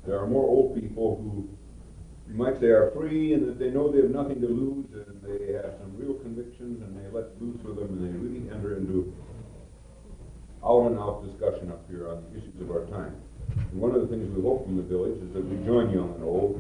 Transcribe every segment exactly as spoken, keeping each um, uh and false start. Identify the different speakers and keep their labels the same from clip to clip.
Speaker 1: There are more old people who you might say are free and that they know they have nothing to lose and they have some real convictions and they let loose with them and they really enter into out and out discussion up here on the issues of our time. And one of the things we hope from the village is that we join young and old.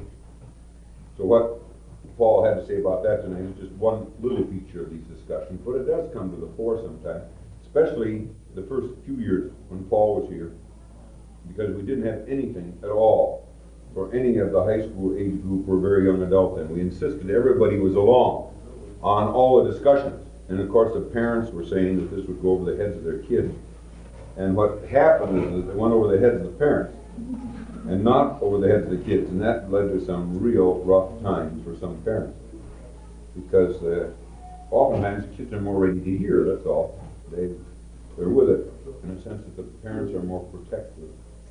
Speaker 1: So what Paul had to say about that tonight is just one little feature of these discussions, but it does come to the fore sometimes, especially the first few years when Paul was here, because we didn't have anything at all for any of the high school age group or very young adult then. We insisted everybody was along on all the discussions. And of course the parents were saying that this would go over the heads of their kids. And what happened is that it went over the heads of the parents and not over the heads of the kids. And that led to some real rough times for some parents. Because uh, oftentimes the kids are more ready to hear, that's all. They, they're with it in a sense that the parents are more protective.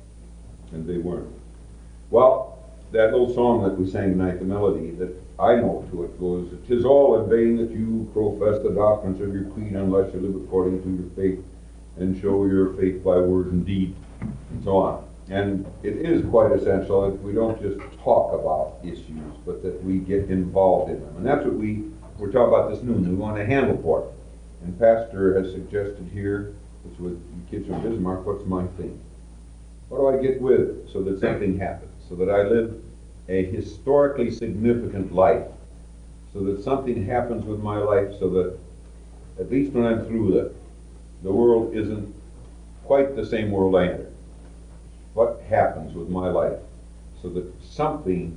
Speaker 1: And they weren't. Well, that little song that we sang tonight, the melody that I know to it goes, "'Tis all in vain that you profess the doctrines of your creed unless you live according to your faith and show your faith by word and deed," and so on. And it is quite essential that we don't just talk about issues, but that we get involved in them. And that's what we, we're talking about this noon. We want to handle for it. And Pastor has suggested here, which with the kids from Bismarck, what's my thing? What do I get with it so that something happens? So that I live a historically significant life. So that something happens with my life so that at least when I'm through with it, the world isn't quite the same world I entered. What happens with my life so that something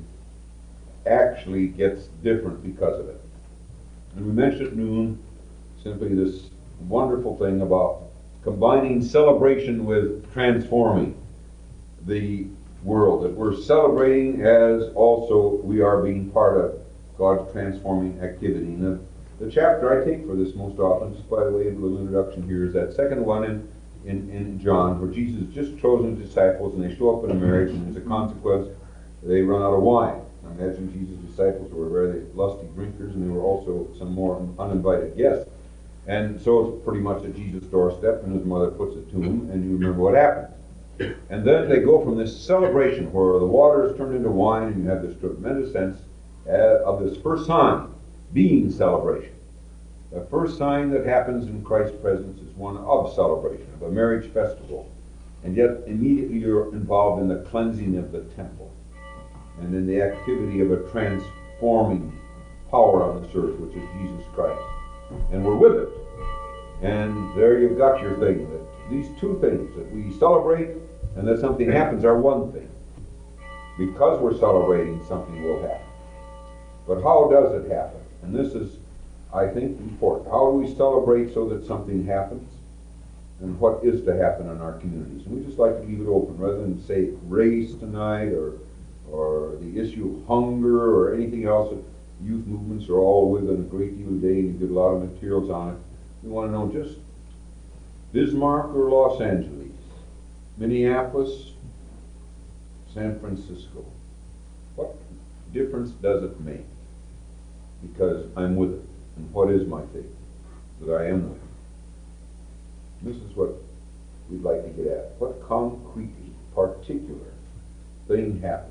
Speaker 1: actually gets different because of it? And we mentioned at noon simply this wonderful thing about combining celebration with transforming the world, that we're celebrating as also we are being part of God's transforming activity. And the, the chapter I take for this most often, just by the way, a little introduction here, is that second one in, in, in John, where Jesus has just chosen his disciples and they show up in a marriage, and as a consequence, they run out of wine. I imagine Jesus' disciples were very lusty drinkers, and there were also some more uninvited guests. And so it's pretty much at Jesus' doorstep, and his mother puts it to him, and you remember what happens. And then they go from this celebration where the water is turned into wine, and you have this tremendous sense uh, of this first sign being celebration. The first sign that happens in Christ's presence is one of celebration, of a marriage festival. And yet immediately you're involved in the cleansing of the temple and in the activity of a transforming power on this earth, which is Jesus Christ. And we're with it. And there you've got your thing, that these two things, that we celebrate and that something happens, are one thing. Because we're celebrating, something will happen. But how does it happen? And this is, I think, important. How do we celebrate so that something happens? And what is to happen in our communities? And we just like to leave it open, rather than say race tonight, or or the issue of hunger, or anything else that youth movements are all with in a great deal today, and you get a lot of materials on it. We want to know just Bismarck or Los Angeles, Minneapolis, San Francisco. What difference does it make? Because I'm with it. And what is my faith? That I am with it. This is what we'd like to get at. What concretely, particular thing happens?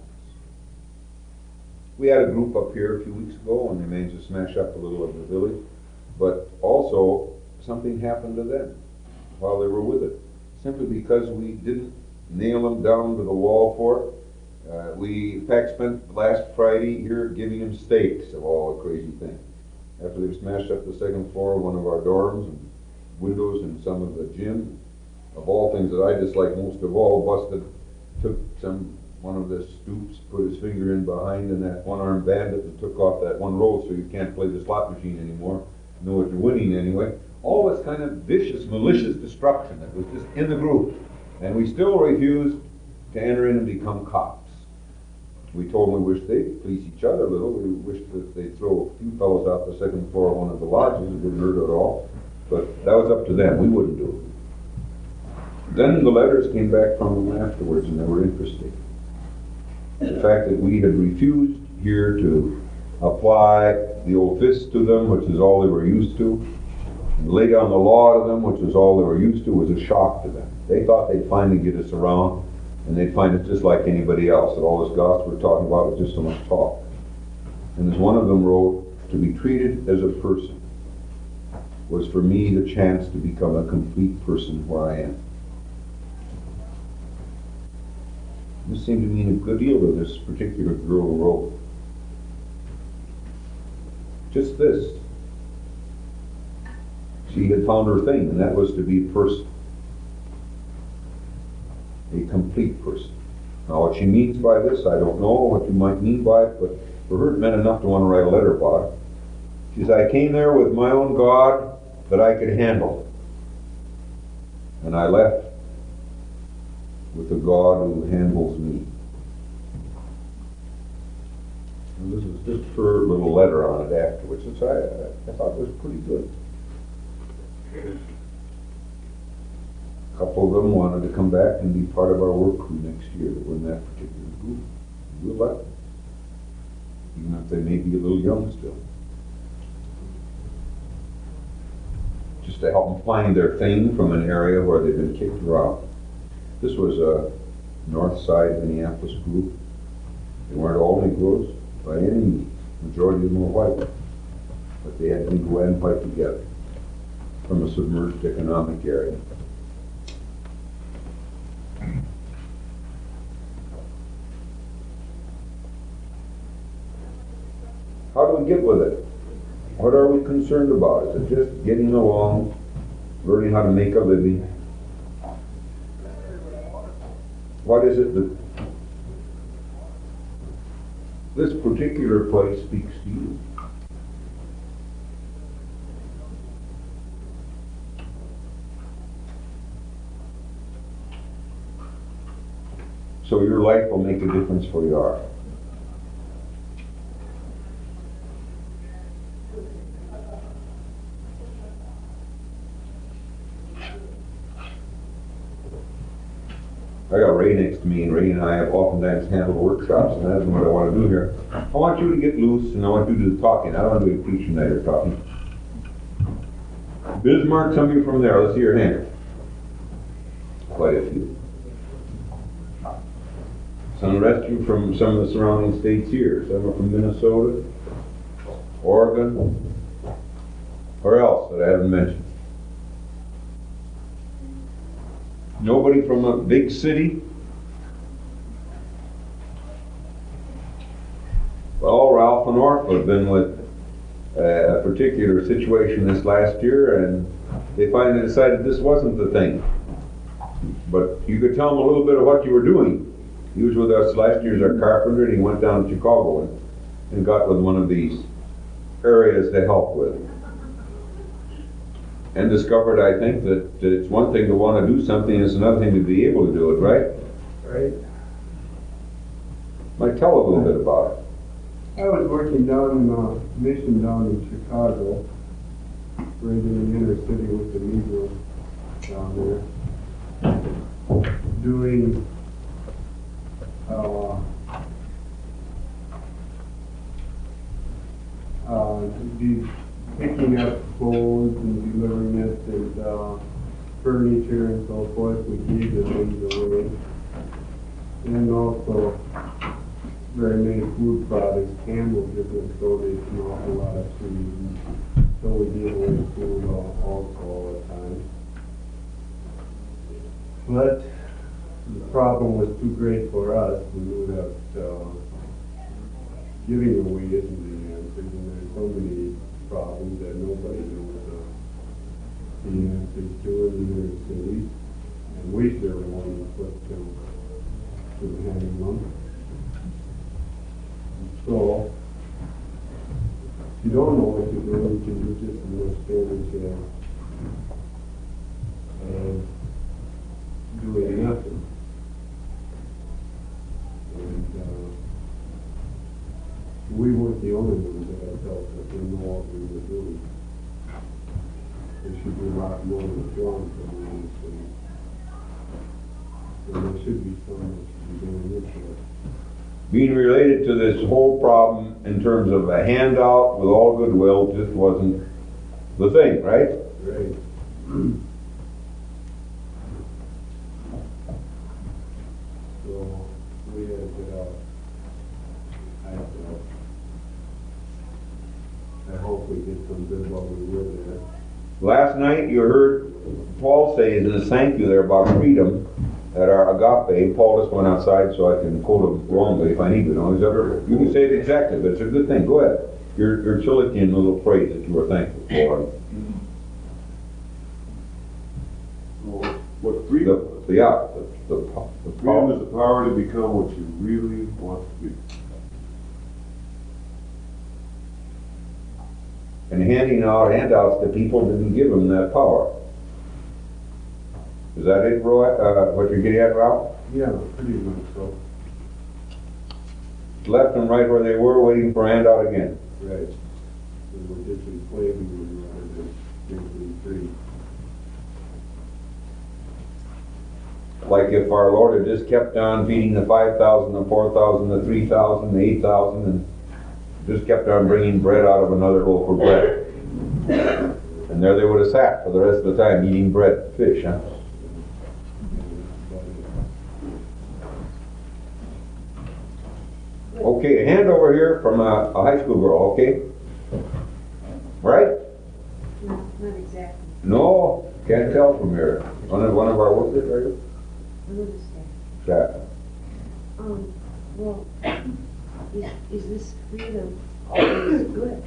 Speaker 1: We had a group up here a few weeks ago, and they managed to smash up a little of the village, but also something happened to them while they were with it. Simply because we didn't nail them down to the wall for it. Uh, we, in fact, spent last Friday here giving them steaks of all the crazy things. After they smashed up the second floor of one of our dorms and windows in some of the gym, of all things that I dislike most of all, busted, took some, one of the stoops, put his finger in behind in that one-armed bandit and took off that one roll so you can't play the slot machine anymore, know what you're winning anyway. All this kind of vicious, malicious destruction that was just in the group. And we still refused to enter in and become cops. We told them we wished they'd please each other a little. We wished that they'd throw a few fellows out the second floor of one of the lodges. It wouldn't hurt at all. But that was up to them. We wouldn't do it. Then the letters came back from them afterwards, and they were interesting. The fact that we had refused here to apply the old fist to them, which is all they were used to, and lay down the law to them, which is all they were used to, was a shock to them. They thought they'd finally get us around, And they'd find it just like anybody else, that all this gospel we're talking about was just so much talk. And as one of them wrote, to be treated as a person was for me the chance to become a complete person where I am. This seemed to mean a good deal to this particular girl who wrote. Just this. She had found her thing, and that was to be a person. A complete person. Now what she means by this, I don't know what you might mean by it, but for her it meant enough to want to write a letter about it. She said, I came there with my own God that I could handle. And I left with the God who handles me. And this is just her little letter on it afterwards, which I, I thought was pretty good. A couple of them wanted to come back and be part of our work crew next year that were in that particular group. We'll let them, even if they may be a little young still. Just to help them find their thing from an area where they've been kicked around. This was a North Side Minneapolis group. They weren't all Negroes by any means. Majority of them were white. But they had Negro and white together from a submerged economic area. How do we get with it? What are we concerned about? Is it just getting along, learning how to make a living? What is it that this particular place speaks to you? So your life will make a difference where you are. I got Ray next to me, and Ray and I have oftentimes handled workshops, and that's what I want to do here. I want you to get loose, and I want you to do the talking. I don't want to do a preaching night or talking. Bismarck, some of you from there, let's see your hand. Quite a few. Some rest you from some of the surrounding states here. Some are from Minnesota, Oregon, where else that I haven't mentioned? Nobody from a big city? Well, Ralph and Orf have been with a particular situation this last year, and they finally decided this wasn't the thing. But you could tell them a little bit of what you were doing. He was with us last year as our carpenter, and he went down to Chicago and, and got with one of these areas to help with. And discovered, I think, that, that it's one thing to want to do something, it's another thing to be able to do it, right?
Speaker 2: Right.
Speaker 1: Might tell a little bit about it.
Speaker 2: I was working down in a mission down in Chicago, right in the inner city with the Negro down there, doing uh, uh, the picking up clothes and delivering it, and uh, furniture and so forth. We gave the things away. And also very many food products. Campbell business donates an awful lot of food. So we give away food also all the time. But the problem was too great for us. We knew that uh, giving away isn't the answer. And there's so many problems that nobody knows uh, the answers to in their cities, and we certainly want to put to, to handle them. So, if you don't know what you're doing, you can do just a little standard check and doing nothing. And uh, we weren't the only ones that I felt that didn't know what we were doing. There should be a lot more withdrawn from the industry. And there should be some that should be doing this work.
Speaker 1: Being related to this whole problem in terms of a handout with all goodwill just wasn't the thing, right?
Speaker 2: Right. if we get some good what we would there.
Speaker 1: Last night you heard Paul say in his thank you there about freedom at our agape. Paul just went outside so I can quote him wrongly if I need to. Know. He's ever, you can say it exactly, but it's a good thing. Go ahead. Your, your Chilican little phrase that you were thankful for.
Speaker 3: Well, what freedom?
Speaker 1: The, yeah, the, the, the
Speaker 3: Freedom
Speaker 1: power.
Speaker 3: is the power to become what you really want to be.
Speaker 1: And handing out handouts to people didn't give them that power. Is that it, Roy? Uh, what you're getting at, Ralph?
Speaker 2: Yeah, pretty much so.
Speaker 1: Left them right where they were, waiting for a handout again.
Speaker 2: Right. And we're just enslaving them rather than making them free.
Speaker 1: Like if our Lord had just kept on feeding the five thousand, the four thousand, the three thousand, the eight thousand, and just kept on bringing bread out of another loaf of bread. And there they would have sat for the rest of the time eating bread and fish, huh? Okay, a hand over here from a, a high school girl, okay? Right?
Speaker 4: No, not exactly.
Speaker 1: No, can't tell from here. One of, one of our workers, are you?
Speaker 4: Another step.
Speaker 1: Staff.
Speaker 4: Um, well, is, is this freedom always good?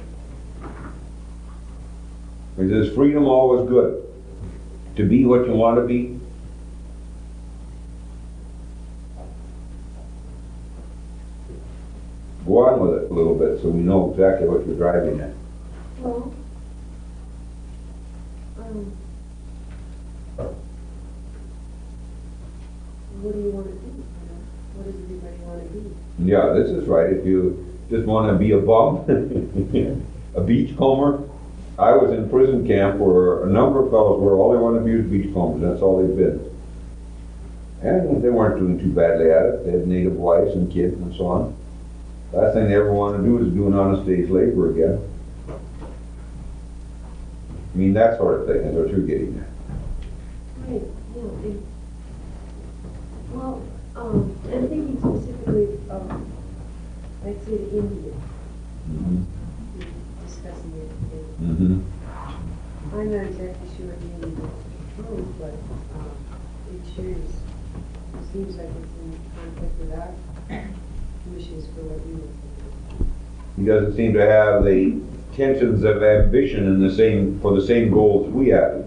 Speaker 1: Is this freedom always good? To be what you want to be? Go on with it a little bit so we know exactly what you're driving at.
Speaker 4: Well, um, what do you want to do? You know? What does everybody want to be?
Speaker 1: Yeah, this is right. If you just want to be a bum, a beachcomber. I was in prison camp where a number of fellows were, all they wanted to be was beachcombers. That's all they've been. And they weren't doing too badly at it. They had native wives and kids and so on. Last thing they ever want to do is do an honest day's labor again. I mean, that sort of thing is what you're getting at.
Speaker 4: Right, yeah, and, well, um, I'm thinking specifically of, like, say, the Indian,
Speaker 1: Mm-hmm.
Speaker 4: discussing it, and
Speaker 1: Mm-hmm.
Speaker 4: I'm not exactly sure the Indian is true, but, um, it sure is, it seems like it's in conflict with our wishes for what we want.
Speaker 1: He doesn't seem to have the tensions of ambition in the same, for the same goals we have.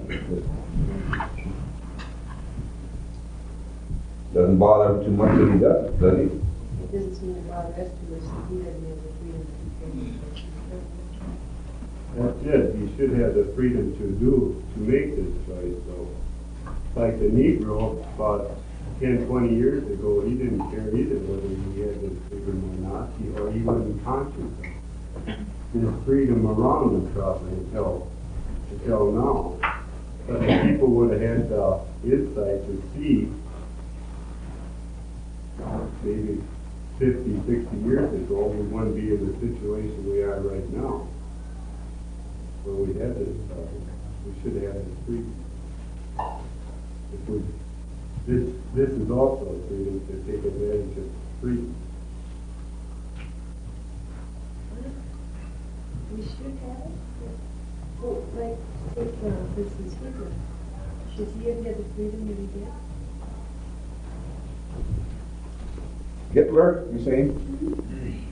Speaker 1: Doesn't bother him too much that he doesn't, does he?
Speaker 4: It doesn't seem to bother us too much that he doesn't have the freedom to do
Speaker 2: That's it, you should have the freedom to do, to make this choice, so. Like the Negro, about ten, twenty years ago, he didn't care either whether he had this freedom or not, he, or he wasn't conscious of his freedom around him probably until, until now. But if people would have had the insight to see, maybe fifty, sixty years ago, we wouldn't be in the situation we are right now. Where we had this, uh, we should have this freedom. If we, this, this is also a freedom to take advantage of freedom.
Speaker 4: We should have it. Well, like, take, uh, for instance, Hitler. Should he have had the freedom that he did?
Speaker 1: Hitler, you saying?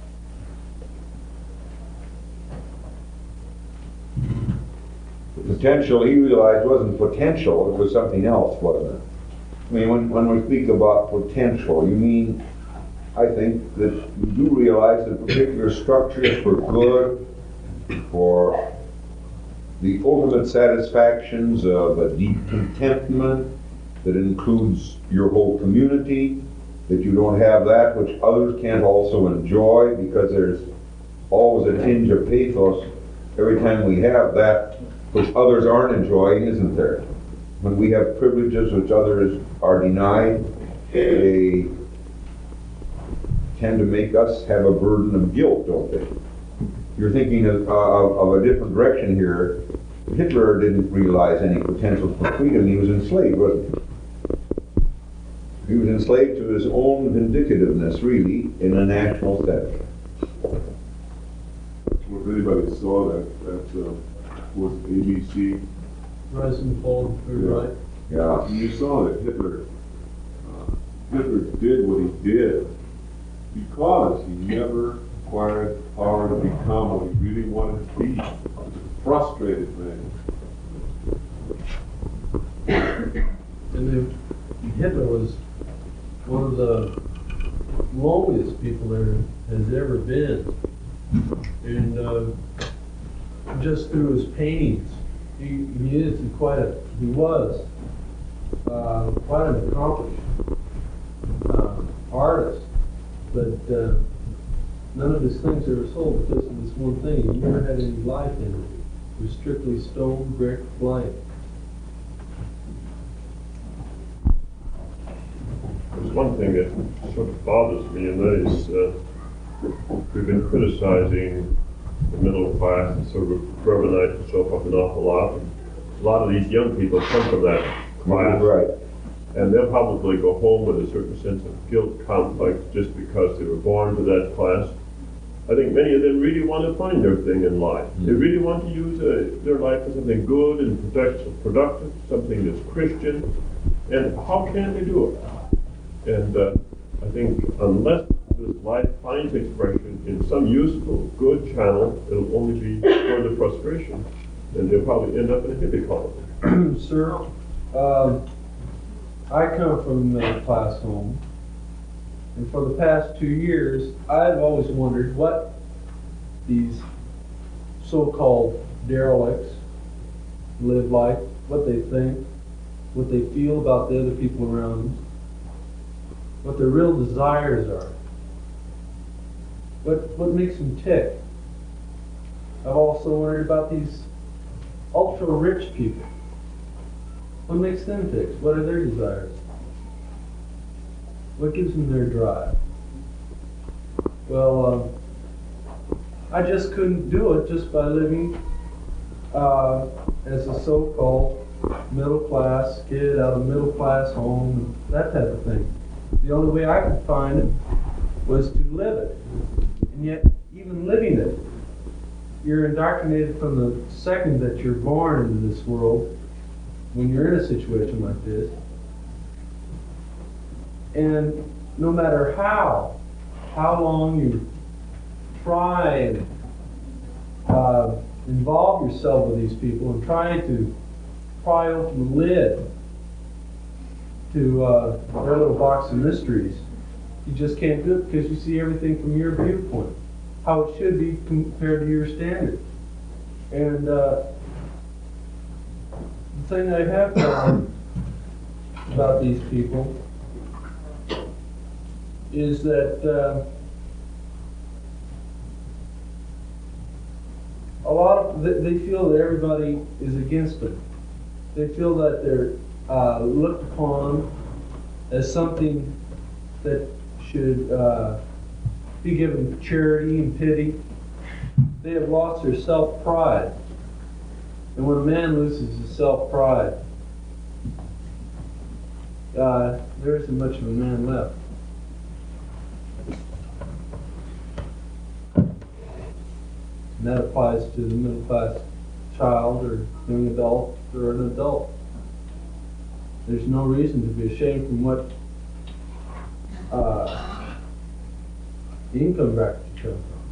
Speaker 1: The potential he realized wasn't potential, it was something else, wasn't it? I mean, when, when we speak about potential, you mean, I think, that you do realize that particular structures for good, for the ultimate satisfactions of a deep contentment that includes your whole community, that you don't have that which others can't also enjoy, because there's always a tinge of pathos every time we have that which others aren't enjoying, isn't there? When we have privileges which others are denied, they tend to make us have a burden of guilt, don't they? You're thinking of, uh, of a different direction here. Hitler didn't realize any potential for freedom. He was enslaved, wasn't he? He was enslaved to his own vindictiveness, really, in a national sense.
Speaker 3: Well, if anybody saw that, that, uh, was A B C.
Speaker 5: Rise and fall of the third
Speaker 3: Yeah.
Speaker 5: Reich.
Speaker 1: Yeah.
Speaker 3: And you saw that Hitler, uh, Hitler did what he did because he never acquired the power to become what he really wanted to be. He was a frustrated man.
Speaker 5: And then Hitler was one of the loneliest people there has ever been. And uh, just through his paintings, he, he is quite a, he was uh, quite an accomplished uh, artist. But uh, none of his things ever sold because of this one thing. He never had any life in it. It was strictly stone, brick, blank.
Speaker 6: There's one thing that sort of bothers me, and that is uh, we've been criticizing the middle class and sort of urbanized itself up an awful lot. And a lot of these young people come from that class,
Speaker 1: Right.
Speaker 6: and they'll probably go home with a certain sense of guilt complex just because they were born to that class. I think many of them really want to find their thing in life. They really want to use uh, their life for something good and product- productive, something that's Christian. And how can they do it? And uh, I think unless this life finds expression in some useful, good channel, it'll only be further frustration. And they'll probably end up in a hippie colony.
Speaker 5: Sir, um, I come from a middle class home, and for the past two years, I've always wondered what these so-called derelicts live like, what they think, what they feel about the other people around them, what their real desires are, what what makes them tick. I've also wondered about these ultra-rich people. What makes them tick? What are their desires? What gives them their drive? Well, um, I just couldn't do it just by living uh, as a so-called middle-class kid out of a middle-class home, and that type of thing. The only way I could find it was to live it. And yet, even living it, you're indoctrinated from the second that you're born into this world, when you're in a situation like this. And no matter how, how long you try and uh, involve yourself with these people and try to pry open the lid to uh, their little box of mysteries, you just can't do it because you see everything from your viewpoint, how it should be compared to your standard. And uh, the thing I have found about these people is that uh, a lot of they, they feel that everybody is against them. They feel that they're uh, looked upon as something that should uh, be given charity and pity. They have lost their self-pride. And when a man loses his self-pride, uh, there isn't much of a man left. And that applies to the middle-class child or young adult or an adult. There's no reason to be ashamed from what uh, income bracket you come from.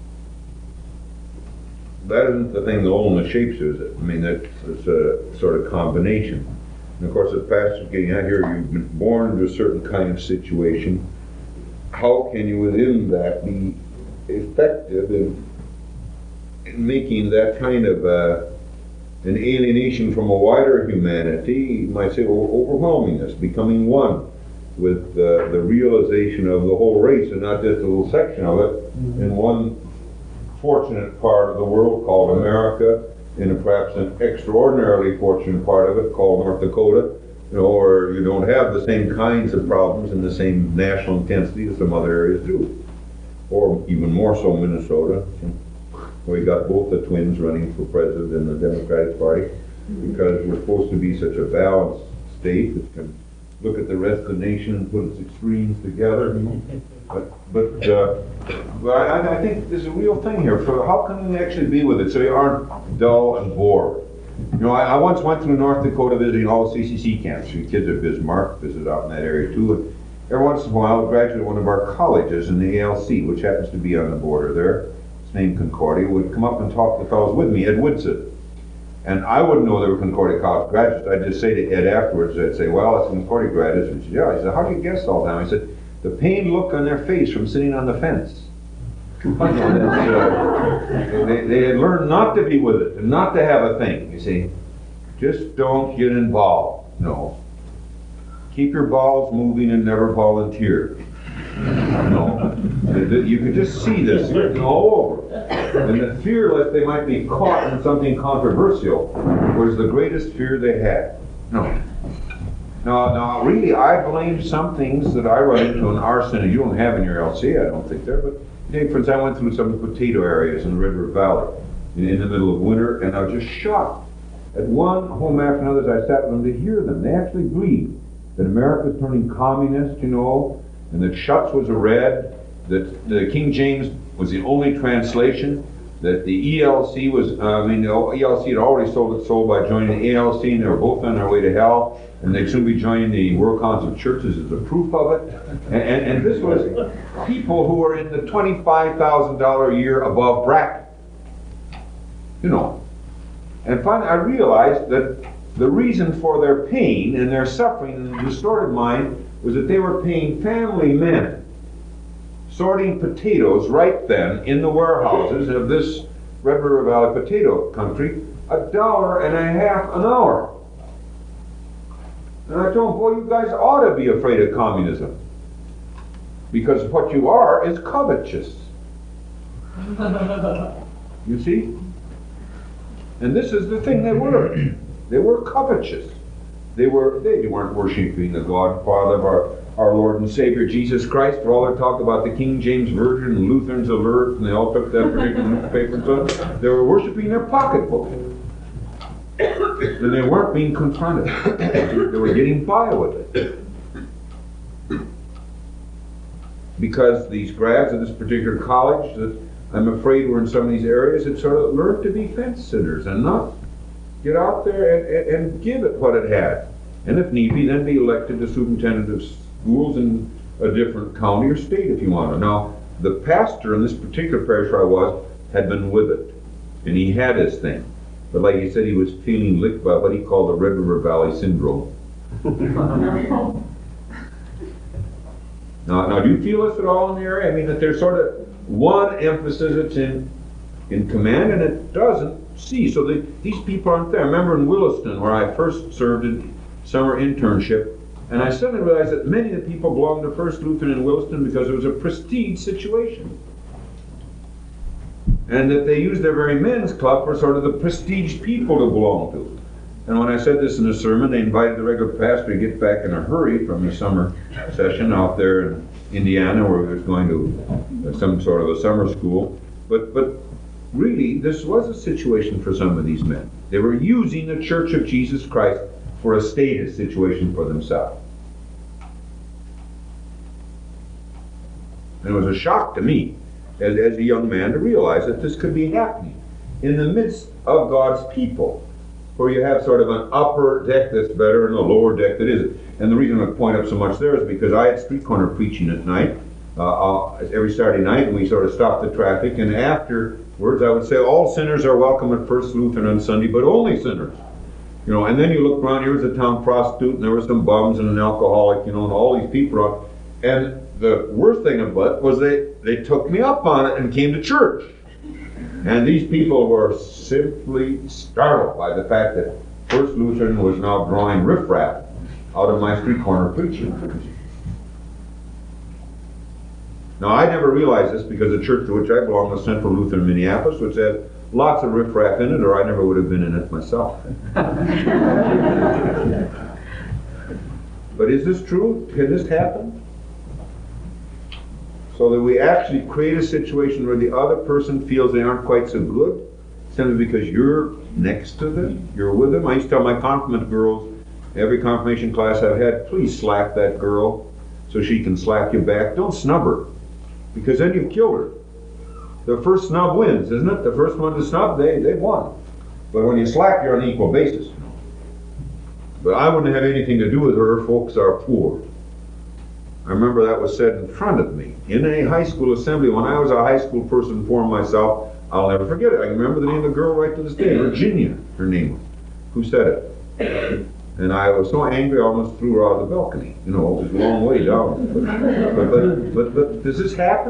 Speaker 1: That isn't the thing alone that shapes it, is it? I mean, that's it's a sort of combination. And of course, as Pastor's getting out here, you've been born into a certain kind of situation. How can you within that be effective in, in making that kind of uh, an alienation from a wider humanity, you might say, overwhelming us, becoming one with uh, the realization of the whole race and not just a little section of it mm-hmm. in one fortunate part of the world called America, and perhaps an extraordinarily fortunate part of it called North Dakota, you know, or you don't have the same kinds of problems and the same national intensity as some other areas do, or even more so Minnesota. We got both the twins running for president in the Democratic Party because we're supposed to be such a balanced state that can look at the rest of the nation and put its extremes together. But but uh, but I, I think there's a real thing here. For how can we actually be with it so you aren't dull and bored? You know, I, I once went through North Dakota visiting all the C C C camps. We kids at Bismarck visited out in that area too. And every once in a while, I graduated one of our colleges in the A L C, which happens to be on the border there. It's named Concordia. Would come up and talk to the fellows with me, Ed Woodson. And I wouldn't know they were Concordia College graduates. I'd just say to Ed afterwards, I'd say, well, it's Concordia graduates. And he said, yeah. I said, how do you guess all that? I said, the pained look on their face from sitting on the fence. You know, uh, they, they had learned not to be with it and not to have a thing, you see. Just don't get involved. No. Keep your balls moving and never volunteer. No. You could just see this written all over. And the fear that they might be caught in something controversial was the greatest fear they had. No. Now, now, really, I blame some things that I run into in our synod. You don't have in your L C, I don't think there, but hey, friends, I went through some potato areas in the Red River Valley in, in the middle of winter, and I was just shocked. At one home after another, I sat with them to hear them. They actually believed that America was turning communist, you know, and that Schutz was a red, that the King James was the only translation, that the E L C was, uh, I mean, the E L C had already sold its soul by joining the A L C, and they were both on their way to hell, and they'd soon be joining the World Council of Churches as a proof of it. And, and, and this was people who were in the twenty-five thousand dollars a year above bracket. You know. And finally I realized that the reason for their pain and their suffering and the distorted mind was that they were paying family men sorting potatoes right then in the warehouses of this Red River Valley potato country a dollar and a half an hour. And I told them, boy, you guys ought to be afraid of communism. Because what you are is covetous. You see? And this is the thing they were. They were covetous. They were they weren't worshiping the God Father of our, our Lord and Savior Jesus Christ. For all their talk about the King James Version and Lutherans alert, and they all took that particular newspaper and so on. They were worshiping their pocketbook. And they weren't being confronted. They were getting by with it. Because these grads of this particular college that I'm afraid were in some of these areas had sort of learned to be fence sitters and not get out there and, and, and give it what it had. And if need be, then be elected to superintendent of schools in a different county or state if you want to. Now, the pastor in this particular parish where I was had been with it. And he had his thing. But like he said, he was feeling licked by what he called the Red River Valley Syndrome. now, now, do you feel this at all in the area? I mean, that there's sort of one emphasis that's in, in command, and it doesn't see. So the, these people aren't there. I remember in Williston, where I first served in summer internship, and I suddenly realized that many of the people belonged to First Lutheran in Williston because it was a prestige situation. And that they used their very men's club for sort of the prestige people to belong to. And when I said this in a sermon, they invited the regular pastor to get back in a hurry from the summer session out there in Indiana, where he was going to some sort of a summer school. But, but really, this was a situation for some of these men. They were using the Church of Jesus Christ for a status situation for themselves. And it was a shock to me, as, as a young man, to realize that this could be happening in the midst of God's people, where you have sort of an upper deck that's better and a lower deck that isn't. And the reason I point up so much there is because I had street corner preaching at night, uh, uh, every Saturday night, and we sort of stopped the traffic, and afterwards I would say, all sinners are welcome at First Lutheran on Sunday, but only sinners. You know, and then you look around, here was a town prostitute, and there were some bums and an alcoholic, you know, and all these people on. And the worst thing about it was they, they took me up on it and came to church. And these people were simply startled by the fact that First Lutheran was now drawing riffraff out of my street corner preaching. Now, I never realized this because the church to which I belong was Central Lutheran Minneapolis, which had lots of riffraff in it, or I never would have been in it myself. But is this true? Can this happen? So that we actually create a situation where the other person feels they aren't quite so good, simply because you're next to them, you're with them. I used to tell my confirmant girls, every confirmation class I've had, please slap that girl so she can slap you back. Don't snub her, because then you've killed her. the first snub wins, isn't it? The first one to snub, they, they won. But when you slap, you're on an equal basis. But I wouldn't have anything to do with her, folks are poor. I remember that was said in front of me in a high school assembly when I was a high school person for myself. I'll never forget it. I can remember the name of the girl right to this day, Virginia, her name was, who said it. And I was so angry I almost threw her out of the balcony. You know, it was a long way down. But, but, but, but, but does this happen?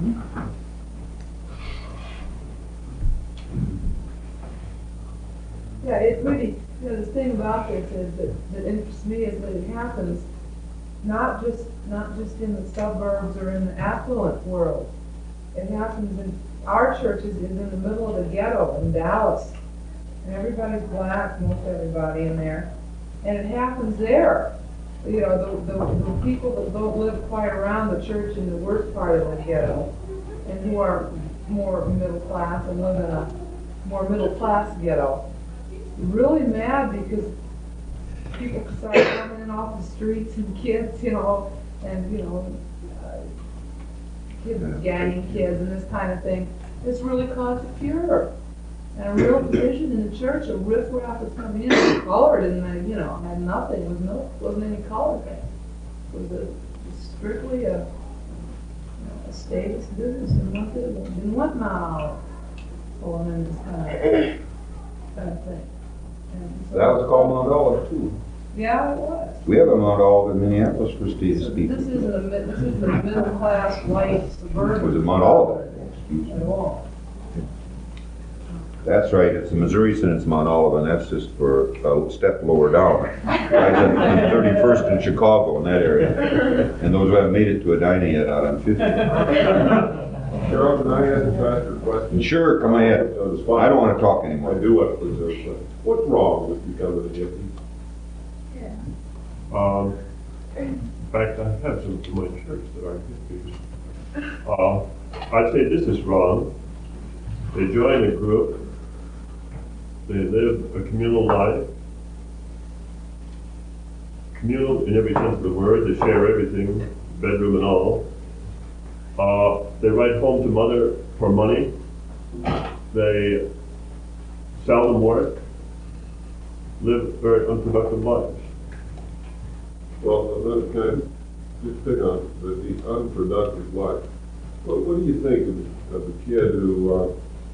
Speaker 7: Yeah, it really, you know, the thing about this is that, that interests me is that it happens not just, not just in the suburbs or in the affluent world. It happens in, our church is, is in the middle of the ghetto in Dallas. And everybody's black, most everybody in there. And it happens there. You know, the, the, the people that don't live quite around the church in the worst part of the ghetto, and who are more middle class and live in a more middle class ghetto, really mad because people start coming in off the streets and kids, you know, and, you know, uh, kids gagging kids and this kind of thing. It's really caused a furor. And a real division in the church, a riffraff is coming in, and colored, and they, you know, had nothing, was no, wasn't any color thing. It was a, strictly a, you know, a status business, and what did, didn't want Mount Olive pulling in this kind of, kind of thing. And so,
Speaker 1: That was called Mount Olive too.
Speaker 7: yeah, it was.
Speaker 1: We have a Mount Olive in Minneapolis for status
Speaker 7: So
Speaker 1: people.
Speaker 7: this isn't a, mid- this isn't a middle class, white, suburban.
Speaker 1: Was it Mount Olive? Excuse me.
Speaker 7: At all.
Speaker 1: That's right, it's the Missouri and it's Mount Olive, and that's just for a step lower down. Right on thirty-first in Chicago, in that area. And those who haven't made it to Edina yet out on fifty.
Speaker 3: Charles, can I ask a pastor a question?
Speaker 1: Sure, come ahead.
Speaker 3: Uh, it's fine.
Speaker 1: I don't want to talk
Speaker 3: I
Speaker 1: anymore.
Speaker 3: do want to preserve that. What's wrong with becoming a hippie?
Speaker 6: Um, in fact, I have some from my church that are hippies. Uh, I'd say this is wrong. They join a group, they live a communal life, communal in every sense of the word, they share everything, bedroom and all. Uh, they write home to mother for money, they seldom work, live very unproductive lives.
Speaker 3: Well, then, can I just pick on the, the unproductive life? What, what do you think of, of a kid who, uh,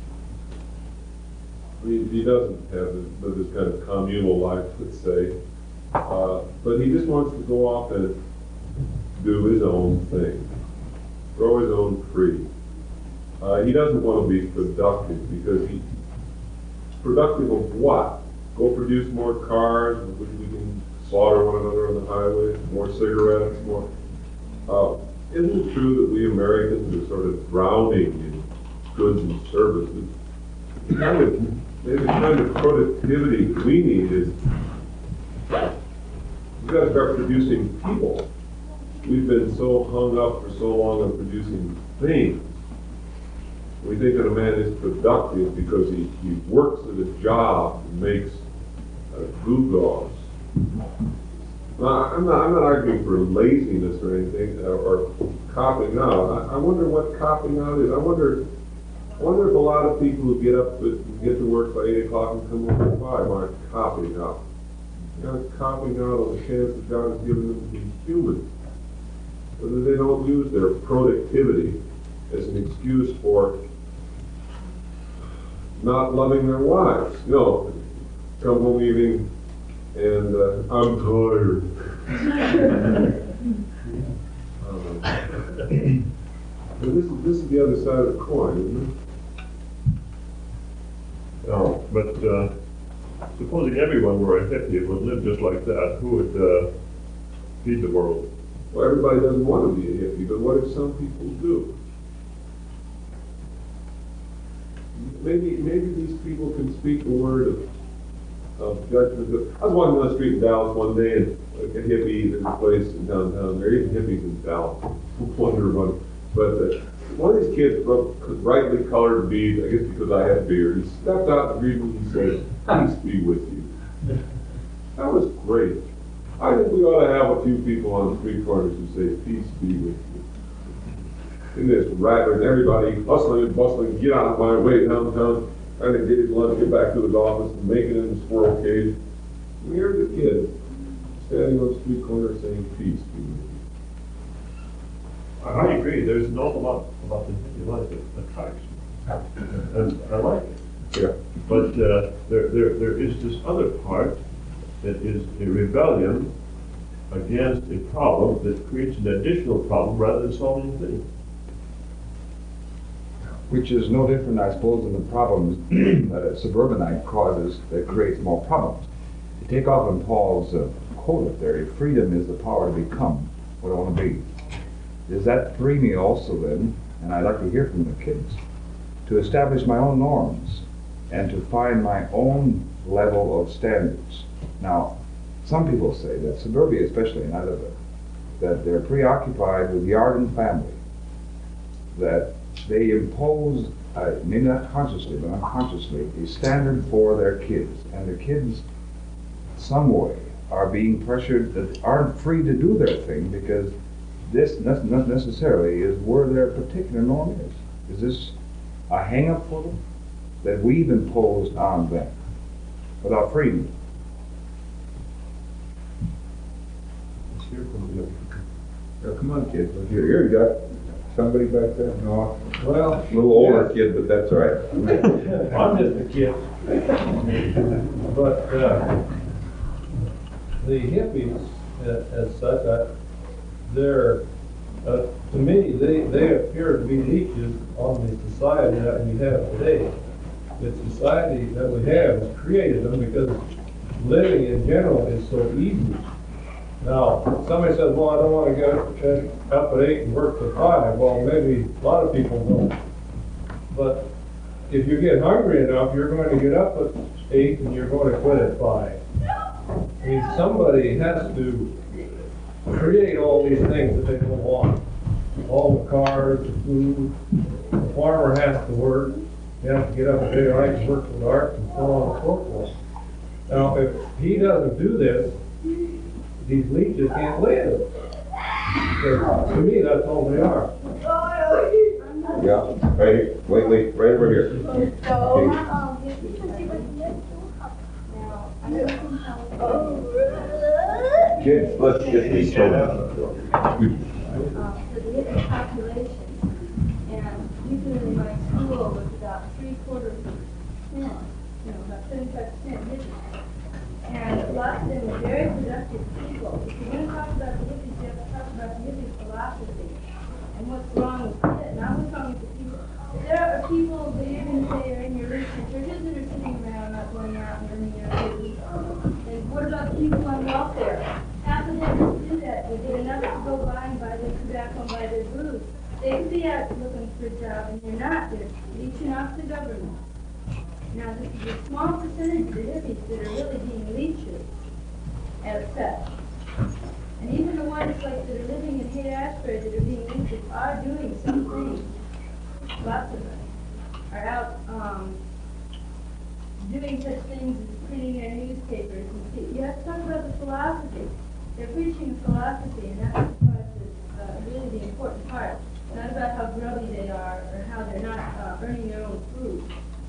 Speaker 3: he, he doesn't have this, this kind of communal life, let's say, uh, but he just wants to go off and do his own thing, grow his own tree. Uh, he doesn't want to be productive because he, productive of what? Go produce more cars, which we can slaughter one another on the highway, more cigarettes, more. Uh, isn't it true that we Americans are sort of drowning in goods and services? The kind of, maybe the kind of productivity we need is, we've got to start producing people. We've been so hung up for so long on producing things. We think that a man is productive because he, he works at a job and makes uh, gewgaws. Now, I'm not, I'm not arguing for laziness or anything, or, or copping out. I, I wonder what copping out is. I wonder, I wonder if a lot of people who get up, at, get to work by eight o'clock and come home at five aren't copping out. They're not copping out on the chance that God has given them to be human. Whether they don't use their productivity as an excuse for not loving their wives. You know, come home evening and uh, I'm tired. um, and this is this is the other side of the coin, isn't it?
Speaker 6: No, but uh, supposing everyone were a hippie and would live just like that, who would uh, feed the world?
Speaker 3: Well, everybody doesn't want to be a hippie, but what if some people do? Maybe maybe these people can speak a word of of judgment. I was walking down the street in Dallas one day, and like a hippie, there's a place in downtown, there are even hippies in Dallas, wonder about it. But uh, one of these kids broke brightly colored beads, I guess because I had a beard. He stepped out and greeted me and said, "Peace be with you." That was great. I think we ought to have a few people on the street corners who say, "Peace be with you." in this rattling, everybody hustling and bustling, get out of my way downtown, trying to get his lunch, get back to his office, and make it in the squirrel cage. And here's the kid standing on the street corner saying, peace be with you.
Speaker 6: I agree, there's an awful lot about the Hippie life that attracts me, and I like it.
Speaker 3: Yeah.
Speaker 6: But uh, there, there, there is this other part that is a rebellion against a problem that creates an additional problem rather than solving the thing.
Speaker 8: Which is no different, I suppose, than the problems that a suburbanite causes that creates more problems. To take off on Paul's uh, quote up there, freedom is the power to become what I want to be. Does that free me also then, and I'd like to hear from the kids, to establish my own norms and to find my own level of standards? Now, some people say that suburbia especially, and I live there, that they're preoccupied with yard and family, that they impose, uh, maybe not consciously, but unconsciously, a standard for their kids, and the kids, some way, are being pressured that aren't free to do their thing because this not necessarily is where their particular norm is. Is this a hang-up for them that we've imposed on them without freedom?
Speaker 6: Let's hear from you.
Speaker 1: Yeah, come on, kids, let's hear, here, you got somebody back there? No,
Speaker 5: Well,
Speaker 1: a little older kid, but that's all right.
Speaker 5: I'm just a kid. But, uh, the hippies, uh, as such, I, they're, uh, to me, they, they appear to be leeches on the society that we have today. The society that we have has created them because living in general is so easy. Now, somebody says, well, I don't want to get up at eight and work till five. Well, maybe a lot of people don't. But if you get hungry enough, you're going to get up at eight and you're going to quit at five. I mean, somebody has to create all these things that they don't want. All the cars, the food, the farmer has to work. He has to get up at daylight and work till dark and so on and so forth. Now, if he doesn't do this, these leeches can't live. So, to me, that's all they are.
Speaker 1: Yeah, right here, wait, wait, right over here. Kids, let's get these children.
Speaker 9: uh, for the hippie population. And usually in my school was about three quarters percent, you know, about seventy-five percent hippies. And lots of them were very productive people. If you're going to talk about the hippies, you have to talk about the hippie philosophy and what's wrong with it. Now what's wrong with the people? There are people that you're going to say are in your Lutheran churches that are sitting around not going out and earning their food. And what about the people on welfare? Half of them don't do that. They get enough to go by and buy their tobacco and buy their booze. They could be out looking for a job, and they're not. They're reaching out to the government. Now, this is a small percentage of the hippies that are really being leeches, as such. And even the ones like that are living in Haight-Ashbury that are being leeches are doing some things. Lots of them are out um, doing such things as printing their newspapers. And see, you have to talk about the philosophy. They're preaching a philosophy, and that's the part that's uh, really the important part. Not about how grubby they are or how they're not uh, earning their own food.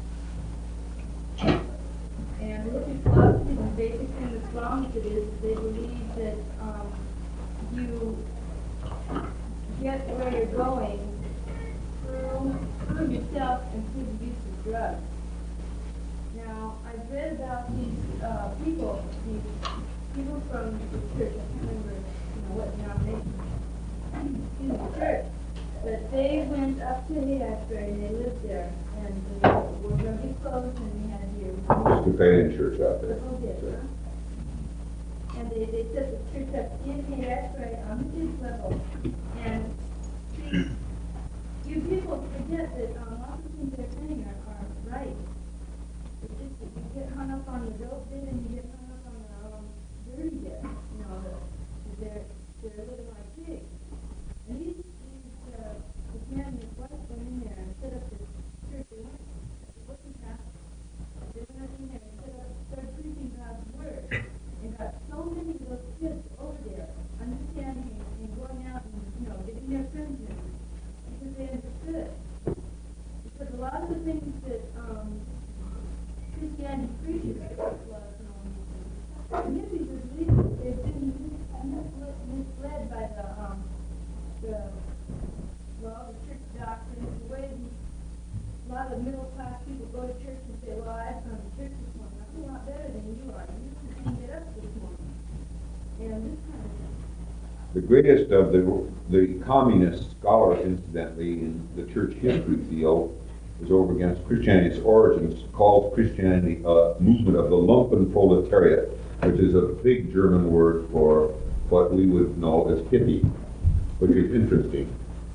Speaker 9: And the hippie philosophy, the basic thing that's wrong with it is they believe that um, you get where you're going through, through yourself and through the use of drugs. Now, I've read about these uh, people, these people from the church, I can't remember you know, what denomination, excuse me, church, but they went up to Haight-Ashbury and they lived there, and they were going to be closed and they had here.
Speaker 1: Companion church out there.
Speaker 9: Oh, yes, huh? And they, they set the church up in Haight-Ashbury on the kids level. And see, you people forget that um, lots of things they're saying are, are right. It's just that you get hung up on the dope bit and you get hung up on the um, dirty bit. You know, the, they're, they're living like pigs. And these, these uh, this man and his wife went in there and set up this church. They went, it wasn't Catholic. They went in there and set up, started preaching God's word. And got so many of those kids over there understanding and going out and, you know, getting their friends in. Because they of middle class people go to church and say, well, I've gone to church this morning, I'm a lot better than you are, you didn't get up this morning. And this kind of thing.
Speaker 1: The greatest of the, the communist scholars, incidentally, in the church history field, is over against Christianity's origins, called Christianity a movement of the lumpen proletariat, which is a big German word for what we would know as hippie, which is interesting.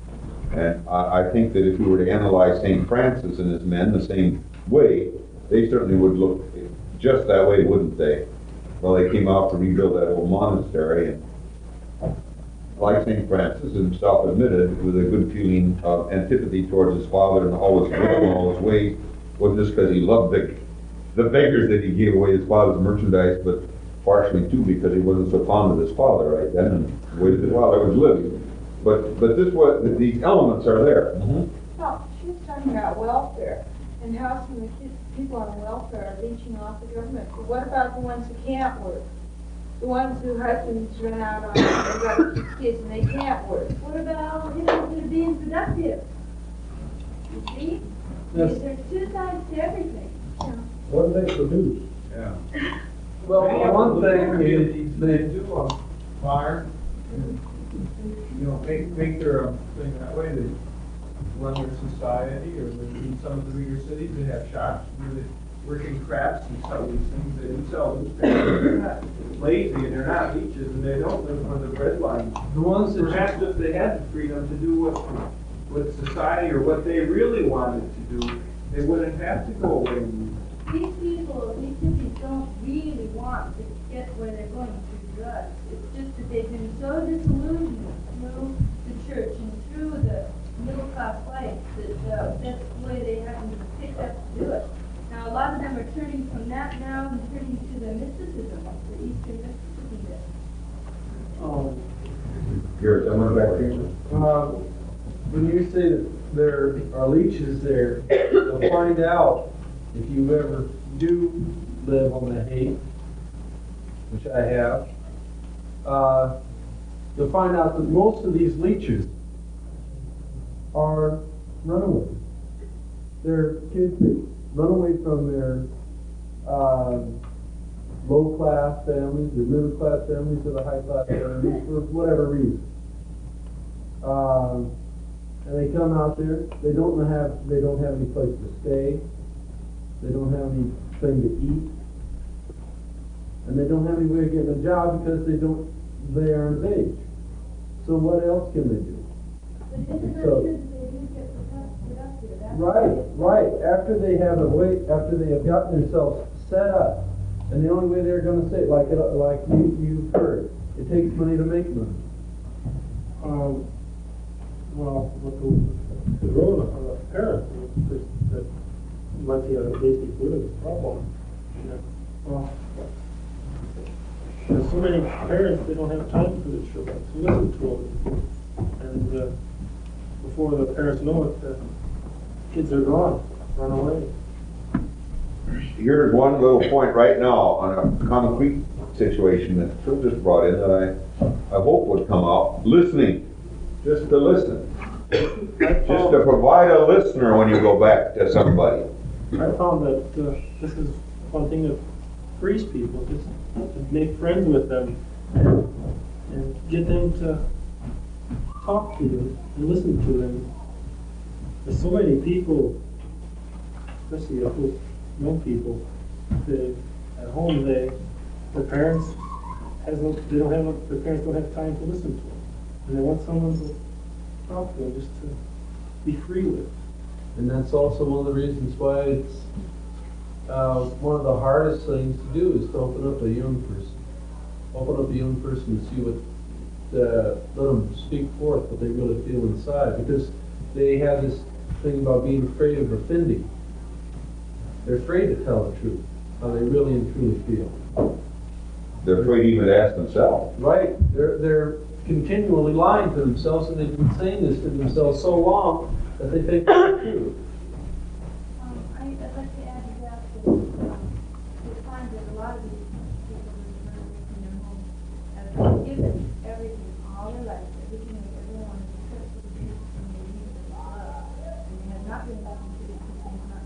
Speaker 1: And I, I think that if you were to analyze Saint Francis and his men the same way, they certainly would look just that way, wouldn't they? Well, they came out to rebuild that old monastery, and like Saint Francis himself admitted, with a good feeling of antipathy towards his father and all his will and all his ways, wasn't just because he loved the, the beggars that he gave away his father's merchandise, but partially too because he wasn't so fond of his father right then and the way that his father was living. But but this was, these elements are there. Mm-hmm.
Speaker 10: No, she was talking about welfare and how some of the kids, people on welfare are leeching off the government. But what about the ones who can't work? The ones whose husbands run out on, they've got six kids and they can't work.
Speaker 9: What about, you know, they're being productive? You see?
Speaker 5: Yes.
Speaker 9: There's two sides to everything.
Speaker 5: What do they produce?
Speaker 1: Yeah.
Speaker 5: Well, one thing is, they,
Speaker 11: do on fire, and, you know, make, make their um, thing that way, they run their society, or they, in some of the bigger cities, they have shops where they work in crafts and sell these things, they do sell newspapers, they're not lazy, and they're not leeches, and they don't live on the bread line.
Speaker 5: the ones that
Speaker 11: Perhaps if they had the freedom to do what, what society, or what they really wanted to do, they wouldn't have to go away and
Speaker 9: These people, these hippies don't really want to get where they're going through drugs. It's just that they've been so disillusioned through the church and through the middle class life that uh, that's the way they happen to pick up to do it. Now, a lot of them are turning from that now and turning to the mysticism, the Eastern mysticism bit.
Speaker 5: um,
Speaker 1: Here, someone back here.
Speaker 5: uh, when you say that there are leeches there, you'll find out if you ever do live on the Haight, which I have, uh, you'll find out that most of these leeches are runaways. They're kids that run away from their uh, low-class families, their middle-class families, or the high-class families, for whatever reason. Uh, and they come out there. They don't have. They don't have any place to stay. They don't have anything to eat, and they don't have any way of getting a job because they don't. They aren't of age. So what else can they do?
Speaker 9: But isn't that
Speaker 5: So-
Speaker 9: true that they do get productive? That's
Speaker 5: Right, right. After they have a way, after they have gotten themselves set up, and the only way they're going to say, like it, like you you've heard, it takes money to make money.
Speaker 12: Um, well, what the, the role of a parent is that might be a basic root of the problem. Yeah. Well, there's so many parents, they don't have time for their children to listen to them. And uh, before the parents know it, the kids are gone, run away.
Speaker 1: Here's one little point right now on a concrete situation that Phil just brought in that I, I hope would come out. Listening, just to listen. Just to provide a listener when you go back to somebody.
Speaker 12: I found that uh, this is one thing that frees people, just to make friends with them and, and get them to talk to them and listen to them. There's so many people, especially the young people, they, at home they, their parents hasn't, they don't have, their parents don't have time to listen to them. And they want someone to talk to them, just to be free with.
Speaker 5: And that's also one of the reasons why it's uh, one of the hardest things to do is to open up a young person. Open up a young person and see what, uh, let them speak forth what they really feel inside. Because they have this thing about being afraid of offending. They're afraid to tell the truth, how they really and truly feel.
Speaker 1: They're afraid even to ask themselves.
Speaker 5: Right. They're, they're continually lying to themselves, and they've been saying this to themselves so long that they think it's true.
Speaker 9: Um, I, I'd like to add to that that, um, we find that a lot of these people who run away from their homes have been given everything all their life, everything that everyone has except for the basic thing they need, which is love. And they have not been listened to because they have not